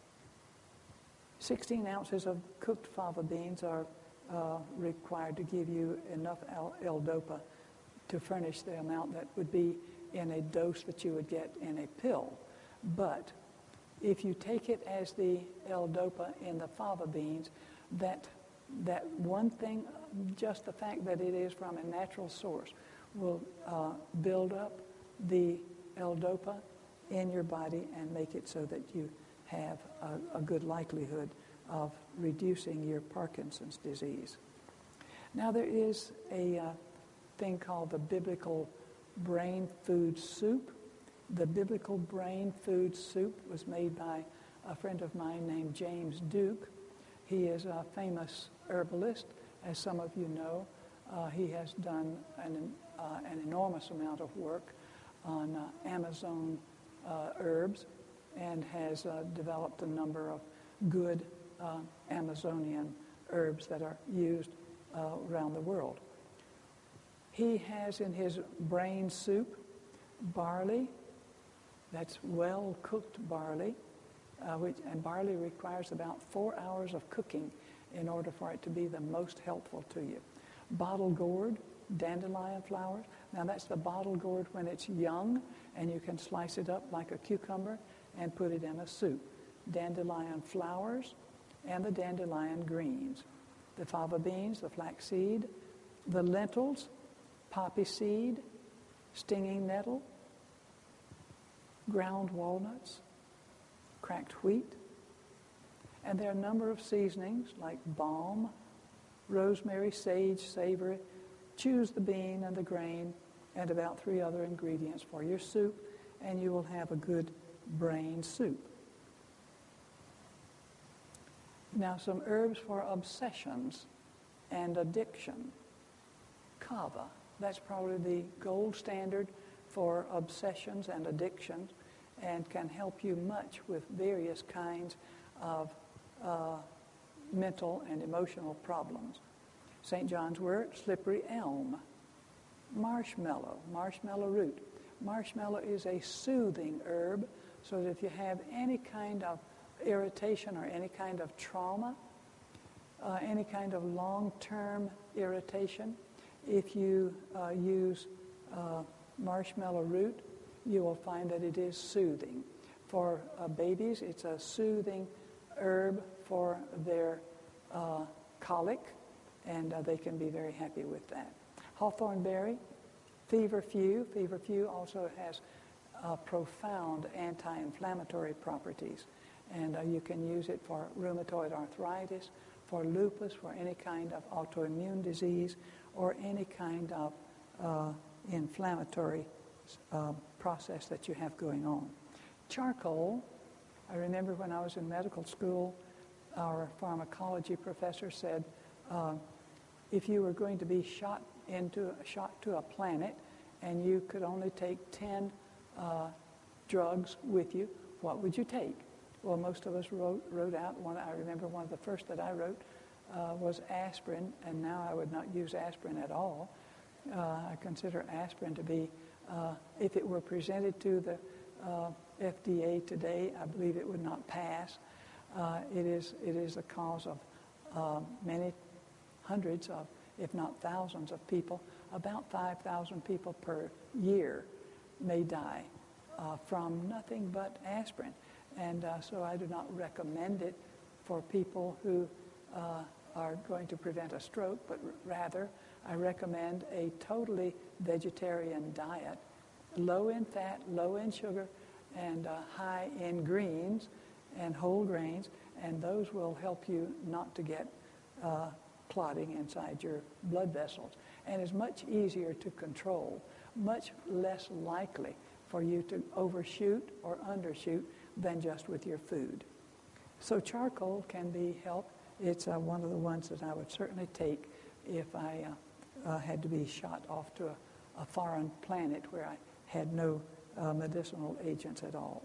sixteen ounces of cooked fava beans are uh, required to give you enough L-dopa to furnish the amount that would be in a dose that you would get in a pill. But if you take it as the L-dopa in the fava beans, that that one thing, just the fact that it is from a natural source, will uh, build up the L-dopa in your body and make it so that you have a, a good likelihood of reducing your Parkinson's disease. Now there is a uh, thing called the biblical brain food soup. The biblical brain food soup was made by a friend of mine named James Duke. He is a famous herbalist, as some of you know. Uh, he has done an, uh, an enormous amount of work on uh, Amazon uh, herbs and has uh, developed a number of good uh, Amazonian herbs that are used uh, around the world. He has in his brain soup barley, that's well-cooked barley, uh, which, and barley requires about four hours of cooking in order for it to be the most helpful to you. Bottle gourd, dandelion flowers. Now that's the bottle gourd when it's young, and you can slice it up like a cucumber and put it in a soup. Dandelion flowers and the dandelion greens. The fava beans, the flaxseed, the lentils, poppy seed, stinging nettle, ground walnuts, cracked wheat. And there are a number of seasonings like balm, rosemary, sage, savory. Choose the bean and the grain and about three other ingredients for your soup, and you will have a good brain soup. Now some herbs for obsessions and addiction. Kava, that's probably the gold standard for obsessions and addictions and can help you much with various kinds of uh, mental and emotional problems. Saint John's wort, slippery elm, marshmallow, marshmallow root. Marshmallow is a soothing herb, so that if you have any kind of irritation or any kind of trauma, uh, any kind of long-term irritation, if you uh, use uh, marshmallow root, you will find that it is soothing. For uh, babies, it's a soothing herb for their uh, colic, and uh, they can be very happy with that. Hawthorn berry, feverfew. Feverfew also has uh, profound anti-inflammatory properties. And uh, you can use it for rheumatoid arthritis, for lupus, for any kind of autoimmune disease, or any kind of uh, inflammatory uh, process that you have going on. Charcoal, I remember when I was in medical school, our pharmacology professor said, uh, if you were going to be shot into shot to a planet and you could only take ten uh, drugs with you, what would you take? Well, most of us wrote, wrote out one. I remember one of the first that I wrote uh, was aspirin, and now I would not use aspirin at all. Uh, I consider aspirin to be, uh, if it were presented to the uh, F D A today, I believe it would not pass. Uh, it is it is the cause of uh, many hundreds of, if not thousands of people. About five thousand people per year may die uh, from nothing but aspirin. And uh, so I do not recommend it for people who uh, are going to prevent a stroke, but r- rather I recommend a totally vegetarian diet, low in fat, low in sugar, and uh, high in greens and whole grains, and those will help you not to get uh, clotting inside your blood vessels. And it's much easier to control, much less likely for you to overshoot or undershoot than just with your food. So charcoal can be help. It's uh, one of the ones that I would certainly take if I uh, uh, had to be shot off to a, a foreign planet where I had no uh, medicinal agents at all.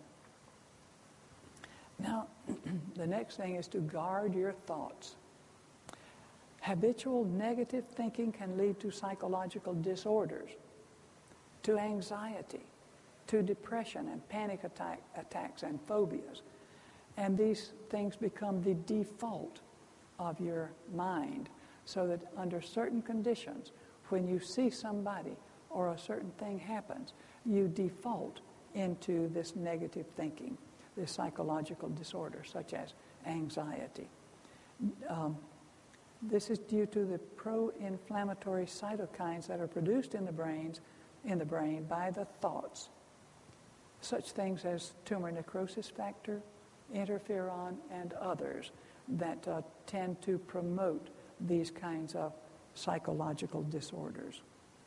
Now, the next thing is to guard your thoughts. Habitual negative thinking can lead to psychological disorders, to anxiety, to depression and panic attack, attacks and phobias. And these things become the default of your mind, so that under certain conditions, when you see somebody or a certain thing happens, you default into this negative thinking, this psychological disorder, such as anxiety. Um, this is due to the pro-inflammatory cytokines that are produced in the brains, in the brain by the thoughts. Such things as tumor necrosis factor, interferon, and others that uh, tend to promote these kinds of psychological disorders.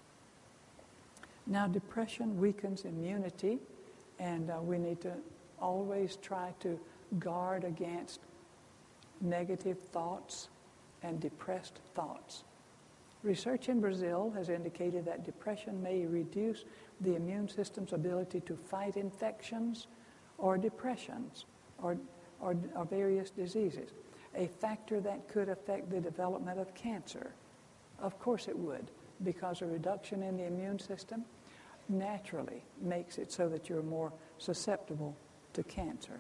Now, depression weakens immunity, and uh, we need to always try to guard against negative thoughts and depressed thoughts. Research in Brazil has indicated that depression may reduce the immune system's ability to fight infections or depressions or, or, or various diseases, a factor that could affect the development of cancer. Of course it would, because a reduction in the immune system naturally makes it so that you're more susceptible to cancer.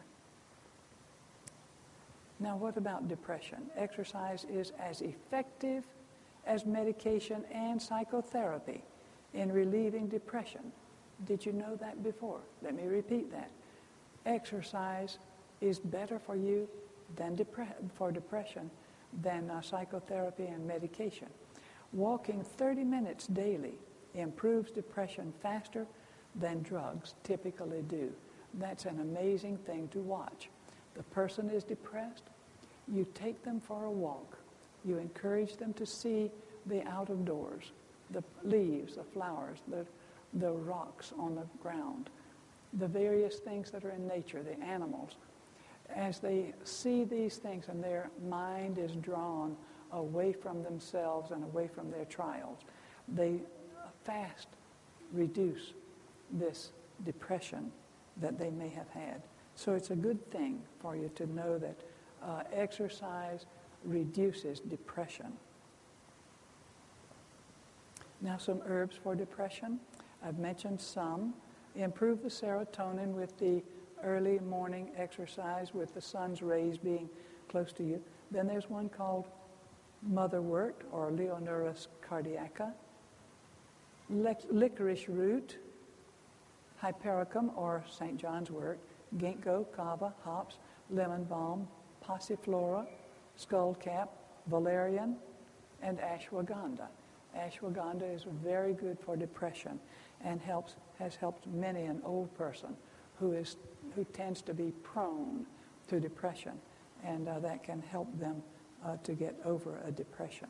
Now, what about depression? Exercise is as effective as medication and psychotherapy in relieving depression. Did you know that before? Let me repeat that. Exercise is better for you than depre- for depression than uh, psychotherapy and medication. Walking thirty minutes daily improves depression faster than drugs typically do. That's an amazing thing to watch. The person is depressed, you take them for a walk. You encourage them to see the out of doors, the leaves, the flowers, the, the rocks on the ground, the various things that are in nature, the animals. As they see these things and their mind is drawn away from themselves and away from their trials, they fast reduce this depression that they may have had. So it's a good thing for you to know that uh, exercise reduces depression. Now, some herbs for depression. I've mentioned some. Improve the serotonin with the early morning exercise with the sun's rays being close to you. Then there's one called motherwort or Leonurus cardiaca. Lic- licorice root, hypericum or Saint John's wort, ginkgo, kava, hops, lemon balm, passiflora, skullcap, valerian, and ashwagandha. Ashwagandha is very good for depression. and helps has helped many an old person who is who tends to be prone to depression, and uh, that can help them uh, to get over a depression.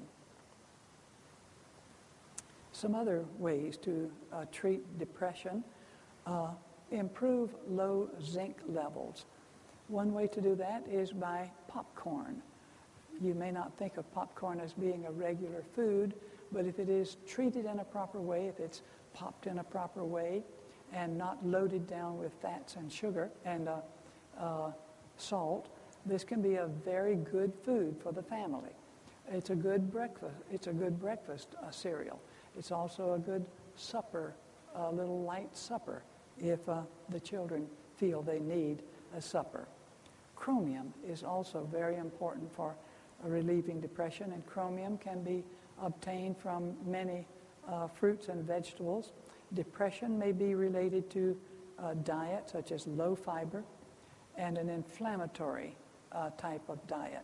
Some other ways to uh, treat depression: uh, improve low zinc levels. One way to do that is by popcorn. You may not think of popcorn as being a regular food, but if it is treated in a proper way, if it's popped in a proper way and not loaded down with fats and sugar and uh, uh, salt, this can be a very good food for the family. It's a good breakfast. It's a good breakfast uh, cereal. It's also a good supper, a little light supper, if uh, the children feel they need a supper. Chromium is also very important for uh, relieving depression, and chromium can be obtained from many uh, fruits and vegetables. Depression may be related to uh, diet, such as low fiber, and an inflammatory uh, type of diet.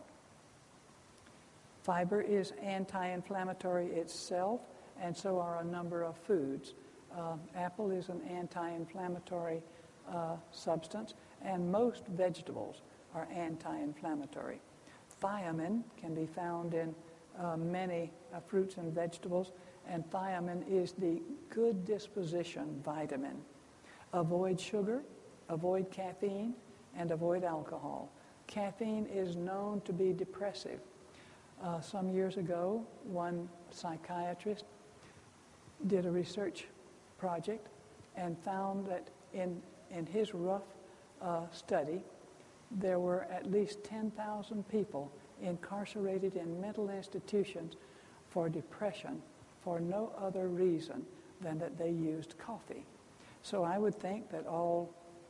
Fiber is anti-inflammatory itself, and so are a number of foods. Uh, apple is an anti-inflammatory uh, substance, and most vegetables are anti-inflammatory. Thiamine can be found in uh, many uh, fruits and vegetables, and thiamine is the good disposition vitamin. Avoid sugar, avoid caffeine, and avoid alcohol. Caffeine is known to be depressive. Uh, some years ago, one psychiatrist did a research project and found that in, in his rough uh, study, there were at least ten thousand people incarcerated in mental institutions for depression for no other reason than that they used coffee. So I would think that all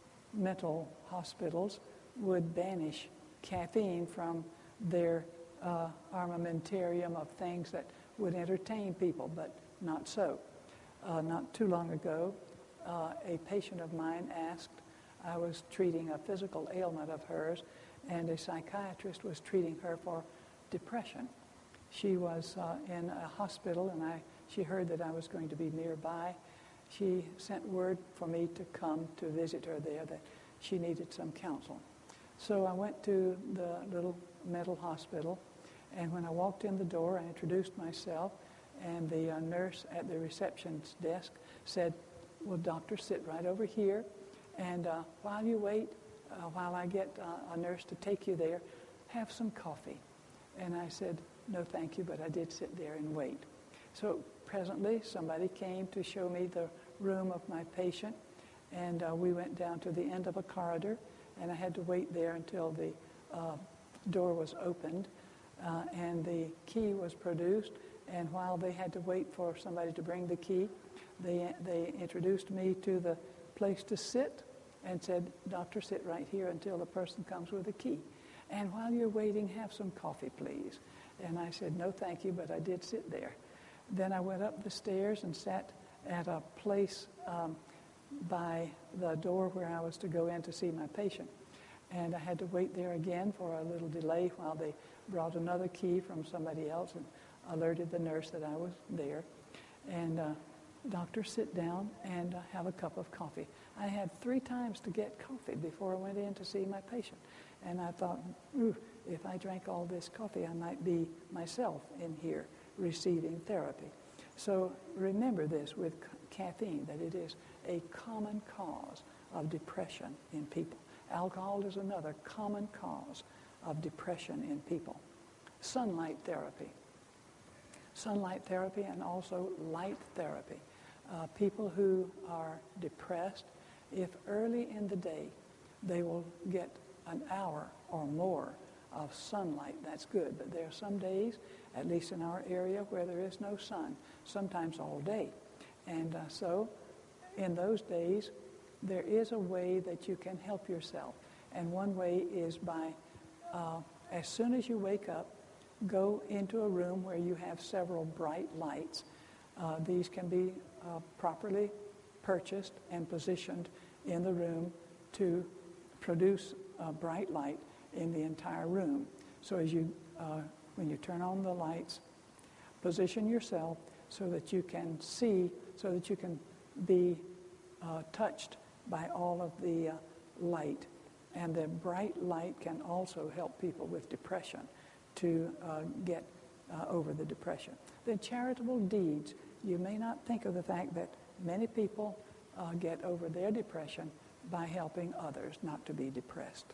mental hospitals would banish caffeine from their uh, armamentarium of things that would entertain people, but not so. Uh, not too long ago, uh, a patient of mine asked, I was treating a physical ailment of hers, and a psychiatrist was treating her for depression. She was uh, in a hospital, and I, she heard that I was going to be nearby. She sent word for me to come to visit her there, that she needed some counsel. So I went to the little mental hospital, and when I walked in the door, I introduced myself, and the uh, nurse at the reception's desk said, well, doctor, sit right over here, and uh, while you wait, uh, while I get uh, a nurse to take you there, have some coffee. And I said, no, thank you, but I did sit there and wait. So presently, somebody came to show me the room of my patient, and uh, we went down to the end of a corridor, and I had to wait there until the uh, door was opened, uh, and the key was produced, and while they had to wait for somebody to bring the key, they, they introduced me to the place to sit and said, doctor, sit right here until the person comes with a key. And while you're waiting, have some coffee, please. And I said, no, thank you, but I did sit there. Then I went up the stairs and sat at a place um, by the door where I was to go in to see my patient. And I had to wait there again for a little delay while they brought another key from somebody else and alerted the nurse that I was there. And uh, doctor, sit down and uh, have a cup of coffee. I had three times to get coffee before I went in to see my patient. And I thought, ooh, if I drank all this coffee, I might be myself in here receiving therapy. So remember this with c- caffeine, that it is a common cause of depression in people. Alcohol is another common cause of depression in people. Sunlight therapy. Sunlight therapy and also light therapy. Uh, people who are depressed, if early in the day they will get an hour or more of sunlight, that's good. But there are some days, at least in our area, where there is no sun, sometimes all day. And uh, so in those days, there is a way that you can help yourself. And one way is by, uh, as soon as you wake up, go into a room where you have several bright lights. Uh, these can be uh, properly purchased and positioned in the room to produce a bright light in the entire room. So as you, uh, when you turn on the lights, position yourself so that you can see, so that you can be uh, touched by all of the uh, light. And the bright light can also help people with depression to uh, get uh, over the depression. Then charitable deeds. You may not think of the fact that many people uh, get over their depression by helping others not to be depressed.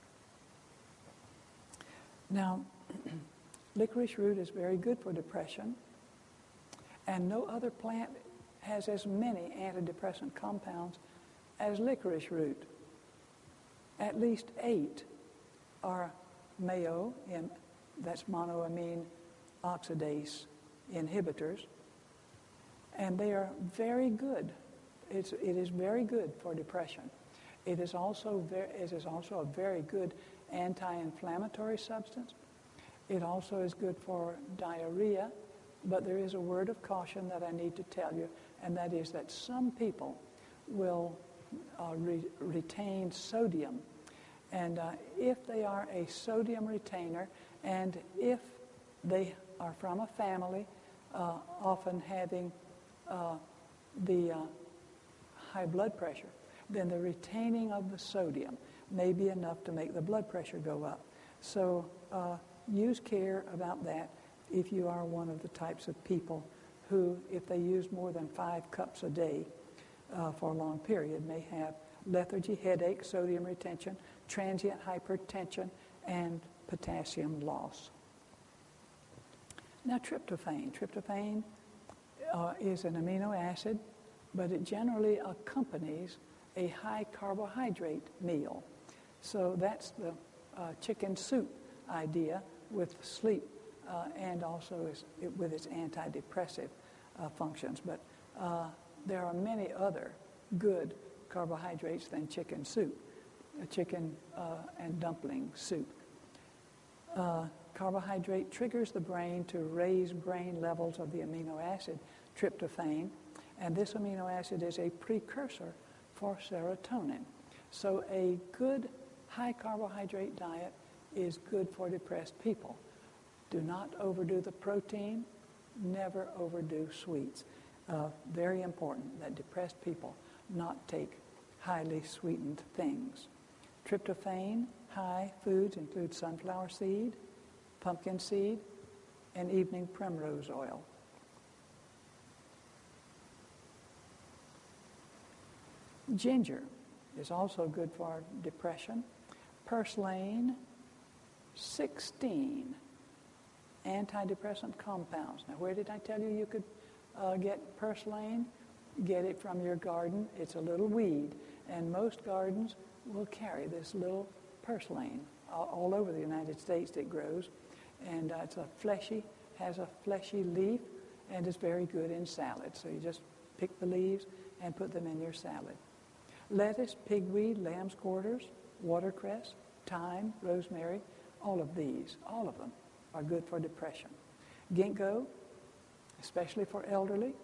Now, licorice root is very good for depression, and no other plant has as many antidepressant compounds as licorice root. At least eight are MAO, and that's monoamine oxidase inhibitors, and they are very good. It's, it is very good for depression. It is also very, it is also a very good anti-inflammatory substance. It also is good for diarrhea, but there is a word of caution that I need to tell you, and that is that some people will uh, re- retain sodium. And uh, if they are a sodium retainer, and if they are from a family uh, often having uh, the uh, high blood pressure, then the retaining of the sodium may be enough to make the blood pressure go up. So uh, use care about that if you are one of the types of people who, if they use more than five cups a day uh, for a long period, may have lethargy, headache, sodium retention, transient hypertension, and potassium loss. Now, tryptophan. Tryptophan uh, is an amino acid, but it generally accompanies a high carbohydrate meal. So that's the uh, chicken soup idea with sleep uh, and also is, it, with its antidepressive uh, functions. But uh, there are many other good carbohydrates than chicken soup, uh, chicken uh, and dumpling soup. Uh, carbohydrate triggers the brain to raise brain levels of the amino acid tryptophan, and this amino acid is a precursor for serotonin. So a good high carbohydrate diet is good for depressed people. Do not overdo the protein, never overdo sweets. Uh, very important that depressed people not take highly sweetened things. Tryptophan high foods include sunflower seed, pumpkin seed, and evening primrose oil. Ginger is also good for depression. Purslane, sixteen antidepressant compounds. Now, where did I tell you you could uh, get purslane? Get it from your garden. It's a little weed, and most gardens will carry this little purslane. All, all over the United States it grows, and uh, it's a fleshy, has a fleshy leaf, and is very good in salad. So you just pick the leaves and put them in your salad. Lettuce, pigweed, lamb's quarters, watercress, thyme, rosemary, all of these, all of them are good for depression. Ginkgo, especially for elderly,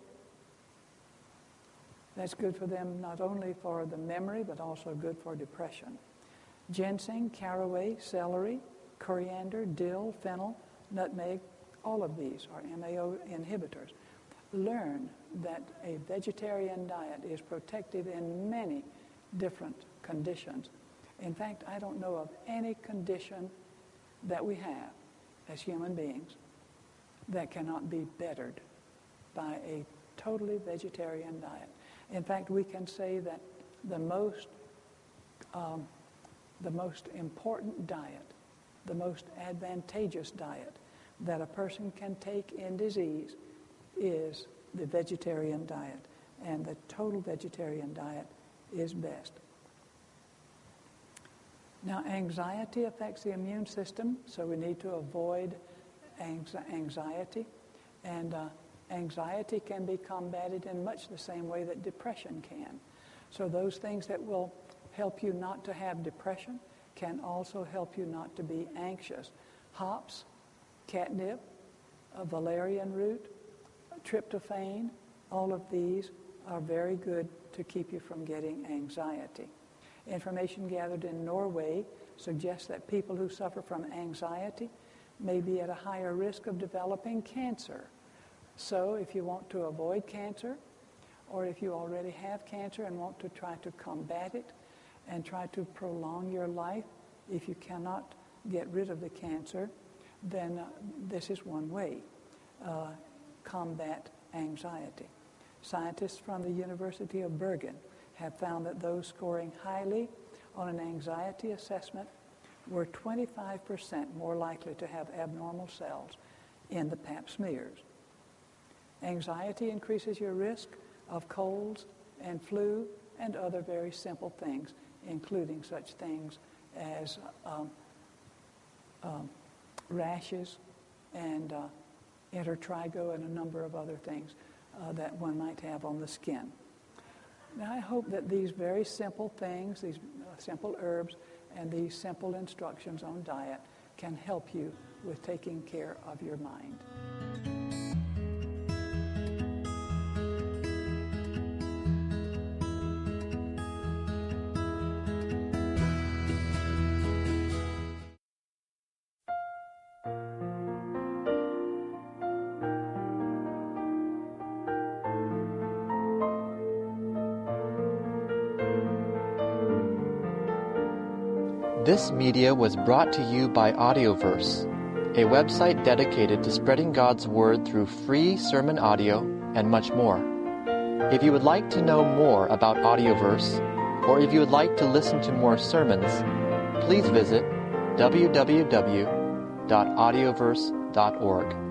that's good for them not only for the memory, but also good for depression. Ginseng, caraway, celery, coriander, dill, fennel, nutmeg, all of these are MAO inhibitors. Learn that a vegetarian diet is protective in many different conditions. In fact, I don't know of any condition that we have as human beings that cannot be bettered by a totally vegetarian diet. In fact, we can say that the most, um, the most important diet, the most advantageous diet that a person can take in disease is the vegetarian diet, and the total vegetarian diet is best. Now, anxiety affects the immune system, so we need to avoid anxiety, and uh, anxiety can be combated in much the same way that depression can. So those things that will help you not to have depression can also help you not to be anxious. Hops, catnip, uh, valerian root, tryptophan, all of these are very good to keep you from getting anxiety. Information gathered in Norway suggests that people who suffer from anxiety may be at a higher risk of developing cancer. So if you want to avoid cancer, or if you already have cancer and want to try to combat it and try to prolong your life, if you cannot get rid of the cancer, then uh, this is one way. Uh, combat anxiety. Scientists from the University of Bergen have found that those scoring highly on an anxiety assessment were twenty-five percent more likely to have abnormal cells in the pap smears. Anxiety increases your risk of colds and flu and other very simple things, including such things as um, um, rashes and uh, intertrigo and a number of other things uh, that one might have on the skin. Now, I hope that these very simple things, these uh, simple herbs, and these simple instructions on diet can help you with taking care of your mind. This media was brought to you by Audioverse, a website dedicated to spreading God's Word through free sermon audio and much more. If you would like to know more about Audioverse, or if you would like to listen to more sermons, please visit w w w dot audioverse dot org.